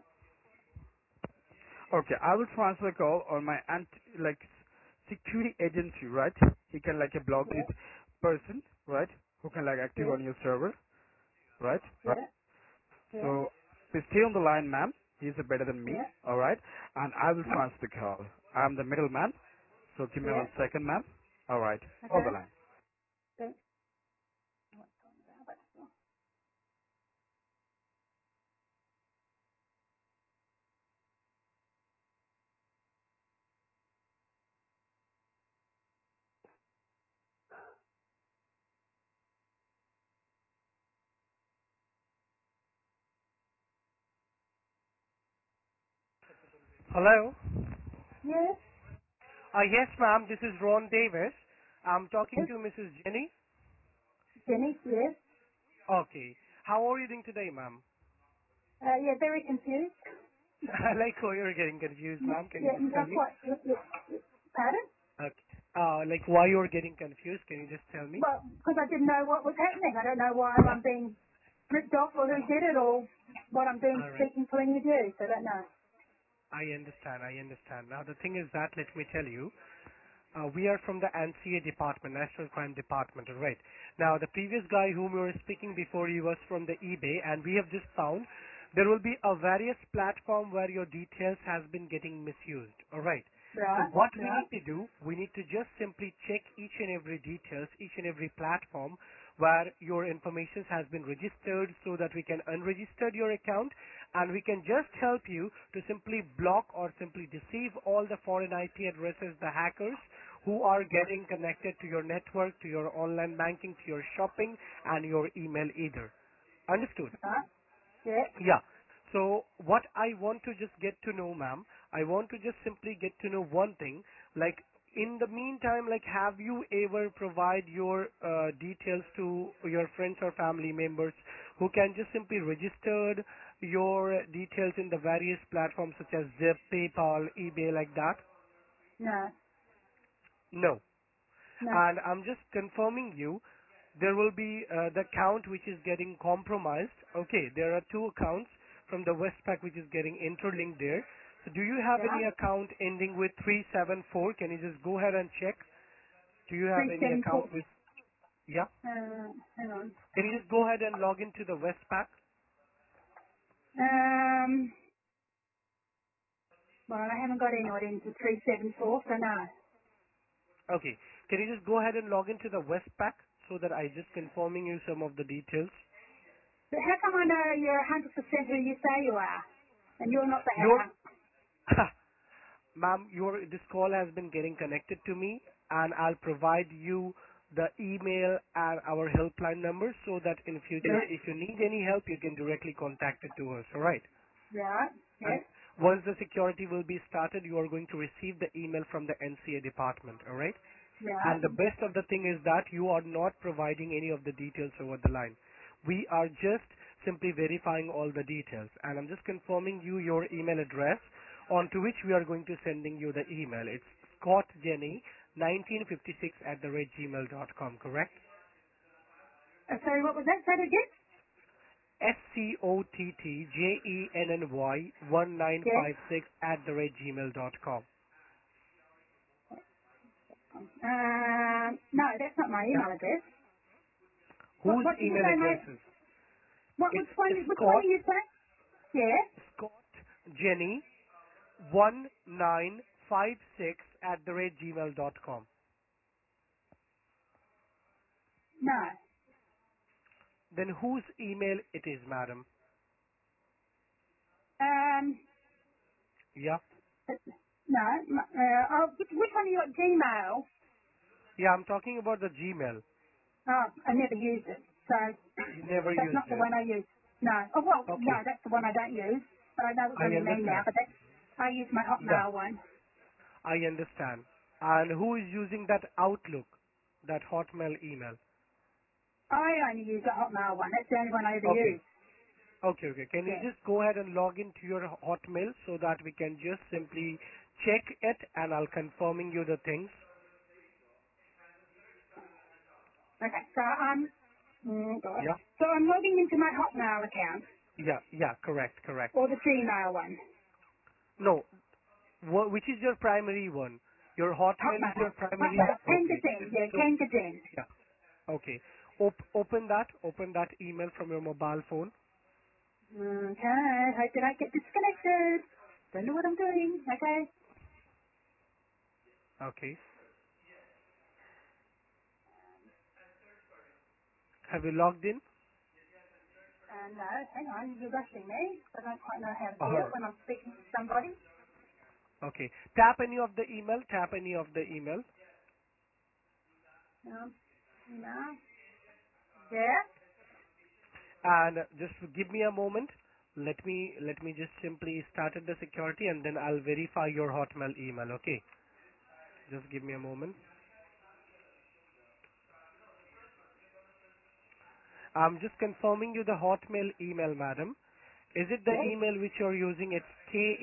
Speaker 3: Okay, I will transfer call on my security agency, right? He can like a block
Speaker 1: Yeah.
Speaker 3: this person, right? Who can like active
Speaker 1: Yeah.
Speaker 3: on your server, right?
Speaker 1: Yeah. Yeah.
Speaker 3: So please stay on the line, ma'am. He's better than me,
Speaker 1: Yeah.
Speaker 3: all right? And I will transfer the call. I'm the middleman, so give me
Speaker 1: Yeah.
Speaker 3: 1 second, ma'am. All right, hold
Speaker 1: Okay.
Speaker 3: the line.
Speaker 1: Thanks.
Speaker 4: Hello.
Speaker 1: Yes.
Speaker 4: Yes, ma'am. This is Ron Davis. I'm talking
Speaker 1: Yes.
Speaker 4: to Mrs. Jenny.
Speaker 1: Jenny. Yes.
Speaker 4: Okay. How are you doing today, ma'am?
Speaker 1: Yeah. Very confused.
Speaker 4: I like how you're getting confused, ma'am. Can you
Speaker 1: Yeah.
Speaker 4: just tell
Speaker 1: That's
Speaker 4: me?
Speaker 1: what. Pardon?
Speaker 4: Okay. Like why you're getting confused? Can you just tell me?
Speaker 1: Well, because I didn't know what was happening. I don't know why I'm being ripped off or who did it or what I'm being
Speaker 4: All right.
Speaker 1: speaking to any of you. So I don't know.
Speaker 4: I understand. I understand. Now the thing is that let me tell you. We are from the NCA department, National Crime Department, all right? Now, the previous guy whom we were speaking before, he was from the eBay, and we have just found there will be a various platform where your details has been getting misused, all right? So
Speaker 1: Right.
Speaker 4: what we
Speaker 1: Right.
Speaker 4: need to do, we need to just simply check each and every details, each and every platform where your information has been registered so that we can unregister your account and we can just help you to simply block or simply deceive all the foreign IP addresses, the hackers who are getting connected to your network, to your online banking, to your shopping and your email either. Understood?
Speaker 1: Right. Yeah.
Speaker 4: Yeah. So what I want to just get to know, ma'am, I want to just simply get to know one thing. Like in the meantime, like have you ever provide your details to your friends or family members who can just simply registered your details in the various platforms such as Zip, PayPal, eBay, like that?
Speaker 1: No.
Speaker 4: No.
Speaker 1: No.
Speaker 4: And I'm just confirming you, there will be the account which is getting compromised. Okay, there are two accounts from the Westpac which is getting interlinked there. So do you have any
Speaker 1: Right.
Speaker 4: account ending with 374? Can you just go ahead and check? Do you have any
Speaker 1: 374.
Speaker 4: account with, yeah?
Speaker 1: Hang on.
Speaker 4: Can you just go ahead and log into the Westpac?
Speaker 1: Um. Well, I haven't got any into 374, so no.
Speaker 4: Okay. Can you just go ahead and log into the Westpac so that I just confirming you some of the details?
Speaker 1: But how come I know you're 100% who you say you are, and you're not the
Speaker 4: Your
Speaker 1: hacker?
Speaker 4: Ma'am, this call has been getting connected to me, and I'll provide you the email and our helpline number so that in future,
Speaker 1: Yes.
Speaker 4: if you need any help, you can directly contact it to us. All right.
Speaker 1: Right.
Speaker 4: And
Speaker 1: Yes.
Speaker 4: once the security will be started, you are going to receive the email from the NCA department. All right.
Speaker 1: Right.
Speaker 4: And the best of the thing is that you are not providing any of the details over the line. We are just simply verifying all the details. And I'm just confirming you your email address onto which we are going to sending you the email. It's scottjenny1956 at the rate gmail.com, correct?
Speaker 1: Sorry, what was that? Say it again?
Speaker 4: SCOTTJENNY
Speaker 1: Yes.
Speaker 4: 1956 at the rate gmail.com.
Speaker 1: No, that's not my email address.
Speaker 4: Whose
Speaker 1: What did you
Speaker 4: email
Speaker 1: say,
Speaker 4: address
Speaker 1: mate?
Speaker 4: is?
Speaker 1: Which one?
Speaker 4: It's
Speaker 1: Which one
Speaker 4: Scott,
Speaker 1: do you say? Yeah.
Speaker 4: Scott Jenny 1956 at the rate gmail.com.
Speaker 1: No.
Speaker 4: Then whose email it is, madam?
Speaker 1: Um.
Speaker 4: Yeah?
Speaker 1: No. Which one are you at Gmail?
Speaker 4: Yeah, I'm talking about the Gmail.
Speaker 1: Oh, I never use it, so
Speaker 4: You never
Speaker 1: that's
Speaker 4: used
Speaker 1: not the
Speaker 4: it.
Speaker 1: one I use. No. Oh well, no,
Speaker 4: Okay,
Speaker 1: that's the one I don't use. But I know which
Speaker 4: I
Speaker 1: one you mean now.
Speaker 4: understand.
Speaker 1: But that's I use my
Speaker 4: Yeah,
Speaker 1: Hotmail one.
Speaker 4: I understand. And who is using that Outlook, that Hotmail email?
Speaker 1: I only use the Hotmail one. That's the only one I ever
Speaker 4: Okay,
Speaker 1: use.
Speaker 4: okay. Can you
Speaker 1: Yeah.
Speaker 4: just go ahead and log into your Hotmail so that we can just simply check it and I'll confirming you the things?
Speaker 1: Okay. So God.
Speaker 4: Yeah?
Speaker 1: So I'm logging into my Hotmail account
Speaker 4: Yeah, correct.
Speaker 1: or the Gmail one.
Speaker 4: No, which is your primary one? Your Hotmail is
Speaker 1: Hotmail.
Speaker 4: your primary
Speaker 1: Hotmail.
Speaker 4: one? Okay.
Speaker 1: Kangazen. Yeah,
Speaker 4: So,
Speaker 1: Kangazen.
Speaker 4: yeah, okay. Open that email from your mobile phone.
Speaker 1: Okay. Hope that I get disconnected. Don't know what I'm doing. Okay.
Speaker 4: Okay. Have you logged in?
Speaker 1: No, hang on. You're rushing me. I don't quite know how to do it
Speaker 4: Or
Speaker 1: when I'm speaking to somebody.
Speaker 4: okay. Tap any of the email. Tap any of the email.
Speaker 1: No. Yeah.
Speaker 4: And just give me a moment. Let me just simply start at the security and then I'll verify your Hotmail email. Okay. Just give me a moment. I'm just confirming you the Hotmail email, madam. Is it the
Speaker 1: Yes.
Speaker 4: email which you're using? It's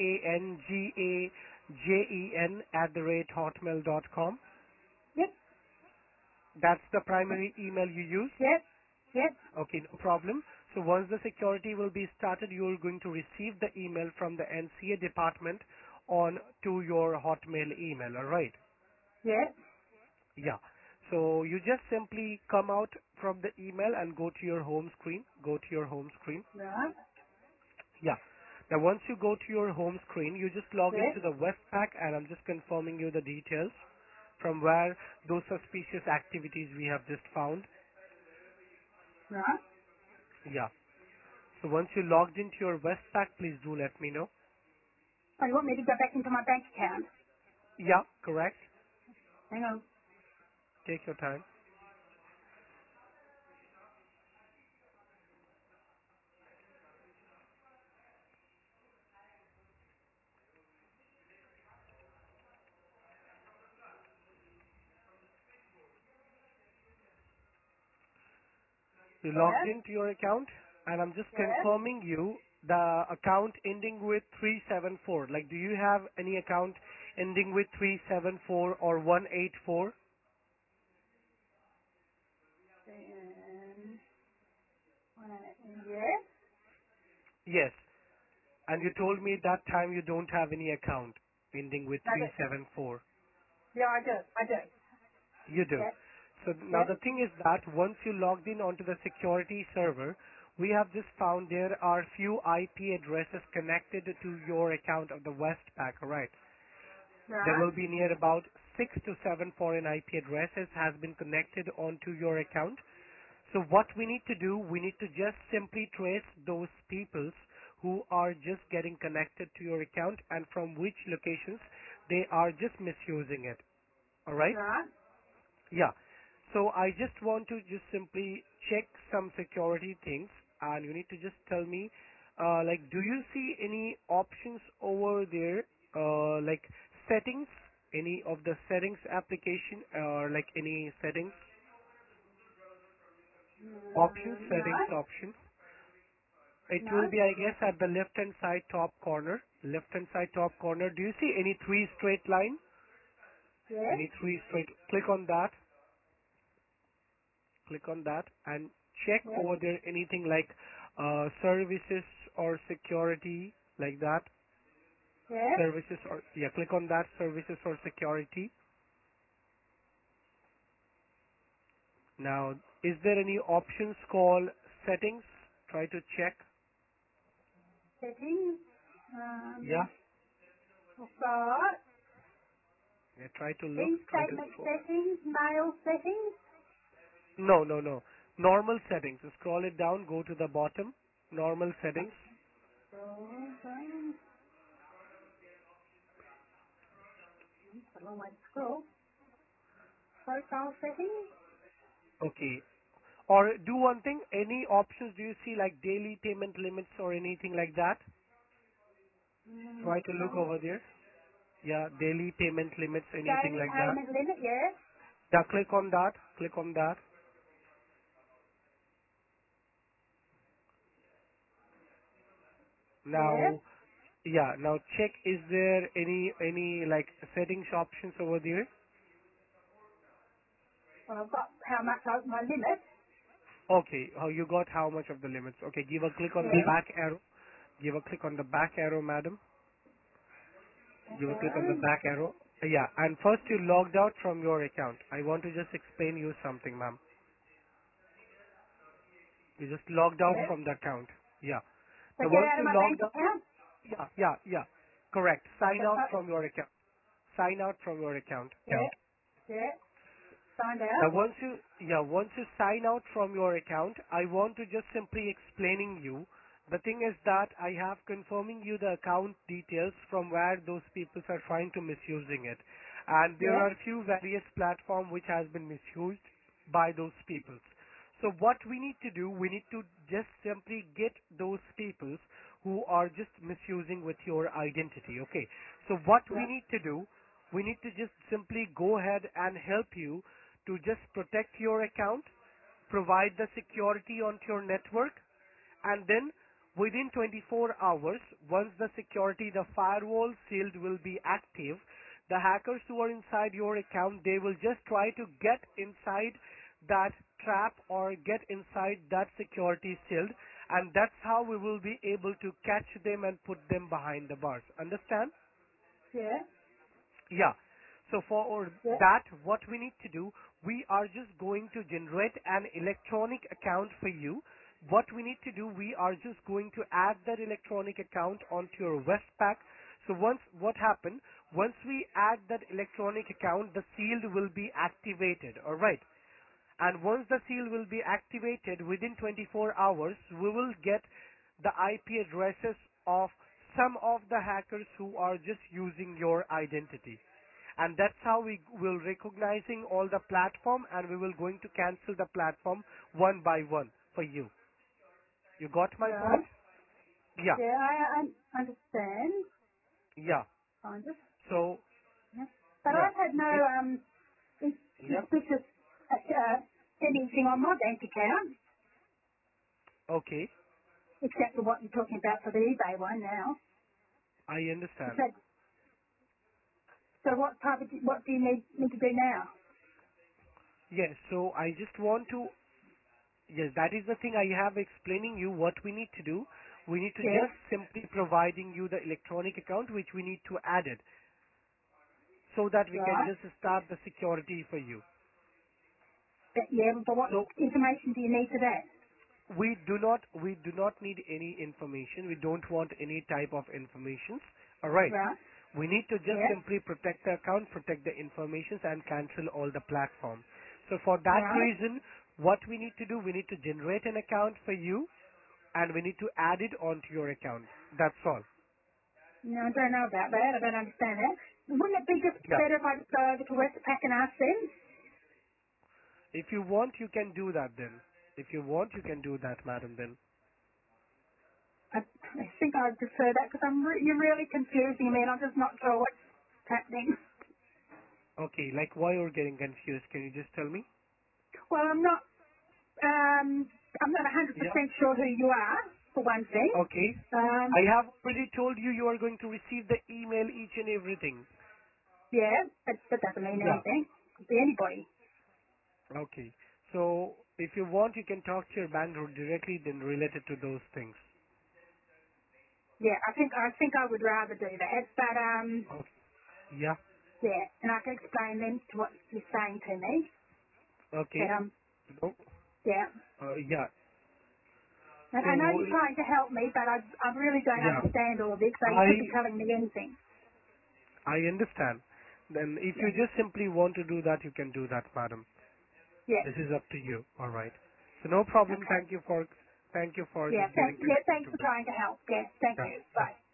Speaker 4: kangajen at the rate hotmail.com.
Speaker 1: Yep.
Speaker 4: That's the primary email you use?
Speaker 1: Yep. Yep.
Speaker 4: Okay, no problem. So once the security will be started, you're going to receive the email from the NCA department on to your Hotmail email, alright?
Speaker 1: Yep.
Speaker 4: Yeah. So you just simply come out from the email and go to your home screen. Go to your home screen.
Speaker 1: Right.
Speaker 4: Yeah. Now once you go to your home screen, you just log
Speaker 1: Yep.
Speaker 4: into the Westpac and I'm just confirming you the details from where those suspicious activities we have just found.
Speaker 1: Right.
Speaker 4: Yeah. So once you logged into your Westpac, please do let me know.
Speaker 1: Oh, you want me to go back into my bank account?
Speaker 4: Yeah, correct.
Speaker 1: Hang on.
Speaker 4: Take your time. You logged
Speaker 1: Yeah.
Speaker 4: into your account and I'm just
Speaker 1: Yeah.
Speaker 4: confirming you the account ending with 374. Like, do you have any account ending with 374 or 184?
Speaker 1: And, yes.
Speaker 4: Yes. And you told me that time you don't have any account ending with
Speaker 1: No, but,
Speaker 4: 374.
Speaker 1: yeah, I do. I do.
Speaker 4: You do.
Speaker 1: Yep.
Speaker 4: So now
Speaker 1: Yep.
Speaker 4: the thing is that once you logged in onto the security server, we have just found there are few IP addresses connected to your account of the Westpac, right? There
Speaker 1: Right.
Speaker 4: will be near about 6 to 7 foreign IP addresses has been connected onto your account. So what we need to do, we need to just simply trace those peoples who are just getting connected to your account and from which locations they are just misusing it. Alright?
Speaker 1: Right.
Speaker 4: Yeah. So I just want to just simply check some security things, and you need to just tell me, like, do you see any options over there, like settings, any of the settings application, or like any settings options,
Speaker 1: No,
Speaker 4: settings options? It
Speaker 1: no.
Speaker 4: will be, I guess, at the left-hand side top corner. Left-hand side top corner. Do you see any three straight line?
Speaker 1: Yes,
Speaker 4: Any three straight? Click on that. Click on that and check
Speaker 1: yes,
Speaker 4: over there anything like services or security like that.
Speaker 1: yes.
Speaker 4: Services or yeah, click on that services or security. Now, is there any options called settings? Try to check.
Speaker 1: Settings.
Speaker 4: Yeah.
Speaker 1: I've got
Speaker 4: Yeah, try to look. Try to
Speaker 1: e-statement settings, mail settings.
Speaker 4: no, no, no. Normal settings. Scroll it down. Go to the bottom. Normal settings.
Speaker 1: Okay. It's a long way to scroll. Profile settings.
Speaker 4: Okay. Or do one thing. Any options do you see like daily payment limits or anything like that? Try to look over there. Yeah, daily payment limits, anything
Speaker 1: Daily
Speaker 4: like that.
Speaker 1: payment limit, yes.
Speaker 4: Yeah, click on that. Click on that.
Speaker 1: Yes.
Speaker 4: Now, yeah, now check is there any like settings options over there?
Speaker 1: Well, I've got how much my limit.
Speaker 4: Okay, oh, you got how much of the limits? Okay, give a click on the
Speaker 1: Yes.
Speaker 4: back arrow. Give a click on the back arrow, madam. Give a click on the
Speaker 1: Okay.
Speaker 4: back arrow. Yeah, and first you logged out from your account. I want to just explain you something, ma'am. You just logged out
Speaker 1: Yes.
Speaker 4: from the account. Yeah.
Speaker 1: So
Speaker 4: Now
Speaker 1: get
Speaker 4: once
Speaker 1: out of
Speaker 4: you
Speaker 1: my bank
Speaker 4: logged out,
Speaker 1: account.
Speaker 4: yeah. Correct. Sign
Speaker 1: That's
Speaker 4: out
Speaker 1: right.
Speaker 4: from your account. Sign out from your account.
Speaker 1: Yeah. Yeah. Find
Speaker 4: Now
Speaker 1: out.
Speaker 4: once you sign out from your account, I want to just simply explaining you. The thing is that I have confirming you the account details from where those people are trying to misusing it. And there
Speaker 1: Yeah.
Speaker 4: are few various platform which has been misused by those people. So what we need to do, we need to just simply get those people who are just misusing with your identity. Okay. So what we
Speaker 1: Yeah.
Speaker 4: need to do, we need to just simply go ahead and help you to just protect your account, provide the security onto your network, and then within 24 hours, once the security, the firewall shield will be active, the hackers who are inside your account, they will just try to get inside that trap or get inside that security shield, and that's how we will be able to catch them and put them behind the bars. Understand?
Speaker 1: Yeah.
Speaker 4: Yeah. So for
Speaker 1: Yeah.
Speaker 4: that, what we need to do, we are just going to generate an electronic account for you. What we need to do, we are just going to add that electronic account onto your Westpac. So what happened, once we add that electronic account, the shield will be activated, alright? And once the seal will be activated within 24 hours, we will get the IP addresses of some of the hackers who are just using your identity. And that's how we will recognizing all the platform, and we will going to cancel the platform one by one for you. You got my
Speaker 1: Right.
Speaker 4: point? Yeah,
Speaker 1: Yeah. I understand.
Speaker 4: yeah.
Speaker 1: Kind of.
Speaker 4: So,
Speaker 1: Yeah. But
Speaker 4: yeah.
Speaker 1: I've had no
Speaker 4: It, yep.
Speaker 1: suspicious anything on my bank account,
Speaker 4: Okay.
Speaker 1: except for what you're talking about for the eBay one now.
Speaker 4: I
Speaker 1: Is
Speaker 4: understand.
Speaker 1: that, so what do you need me to do now?
Speaker 4: Yes, so I just want to yes, that is the thing I have explaining you what we need to do. We need to
Speaker 1: Yes.
Speaker 4: just simply providing you the electronic account which we need to add it so that we can
Speaker 1: Right.
Speaker 4: just start the security for you.
Speaker 1: Yeah, but what
Speaker 4: So
Speaker 1: information do you need for that?
Speaker 4: we do not need any information. We don't want any type of information. Alright.
Speaker 1: Right.
Speaker 4: We need to just
Speaker 1: Yeah.
Speaker 4: simply protect the account, protect the information and cancel all the platform. So for that
Speaker 1: Right.
Speaker 4: reason, what we need to do, we need to generate an account for you and we need to add it onto your account. That's all.
Speaker 1: No, I don't know about that. I don't understand that. Wouldn't it be just
Speaker 4: Yeah.
Speaker 1: better if I just go over to Westpac and ask them?
Speaker 4: If you want, you can do that then. If you want, you can do that, madam, then.
Speaker 1: I think I'd prefer that because you're really confusing me and I'm just not sure what's happening.
Speaker 4: Okay, like why you're getting confused? Can you just tell me?
Speaker 1: Well, I'm not 100%
Speaker 4: Yeah.
Speaker 1: sure who you are, for one thing.
Speaker 4: Okay.
Speaker 1: Um,
Speaker 4: I have already told you you are going to receive the email, each and everything.
Speaker 1: yeah, that doesn't mean
Speaker 4: Yeah.
Speaker 1: anything. Could be anybody.
Speaker 4: Okay. So if you want, you can talk to your bank directly then related to those things.
Speaker 1: Yeah, I think I would rather do that. But
Speaker 4: Okay. Yeah.
Speaker 1: yeah, and I can explain then to what you're saying to me.
Speaker 4: Okay.
Speaker 1: But
Speaker 4: No.
Speaker 1: yeah.
Speaker 4: Yeah.
Speaker 1: And I know
Speaker 4: So
Speaker 1: you're trying to help me, but I really don't
Speaker 4: yeah,
Speaker 1: understand all of this, so you
Speaker 4: I
Speaker 1: could be telling me anything.
Speaker 4: I understand. Then if you
Speaker 1: Yeah.
Speaker 4: just simply want to do that, you can do that, madam.
Speaker 1: Yeah.
Speaker 4: This is up to you. All right. So no problem.
Speaker 1: Okay.
Speaker 4: Thank you for just
Speaker 1: Yeah.
Speaker 4: getting connected
Speaker 1: Thanks
Speaker 4: to
Speaker 1: for
Speaker 4: me.
Speaker 1: trying to help. Yeah. Thank
Speaker 4: Yeah.
Speaker 1: you.
Speaker 4: Yeah.
Speaker 1: Bye.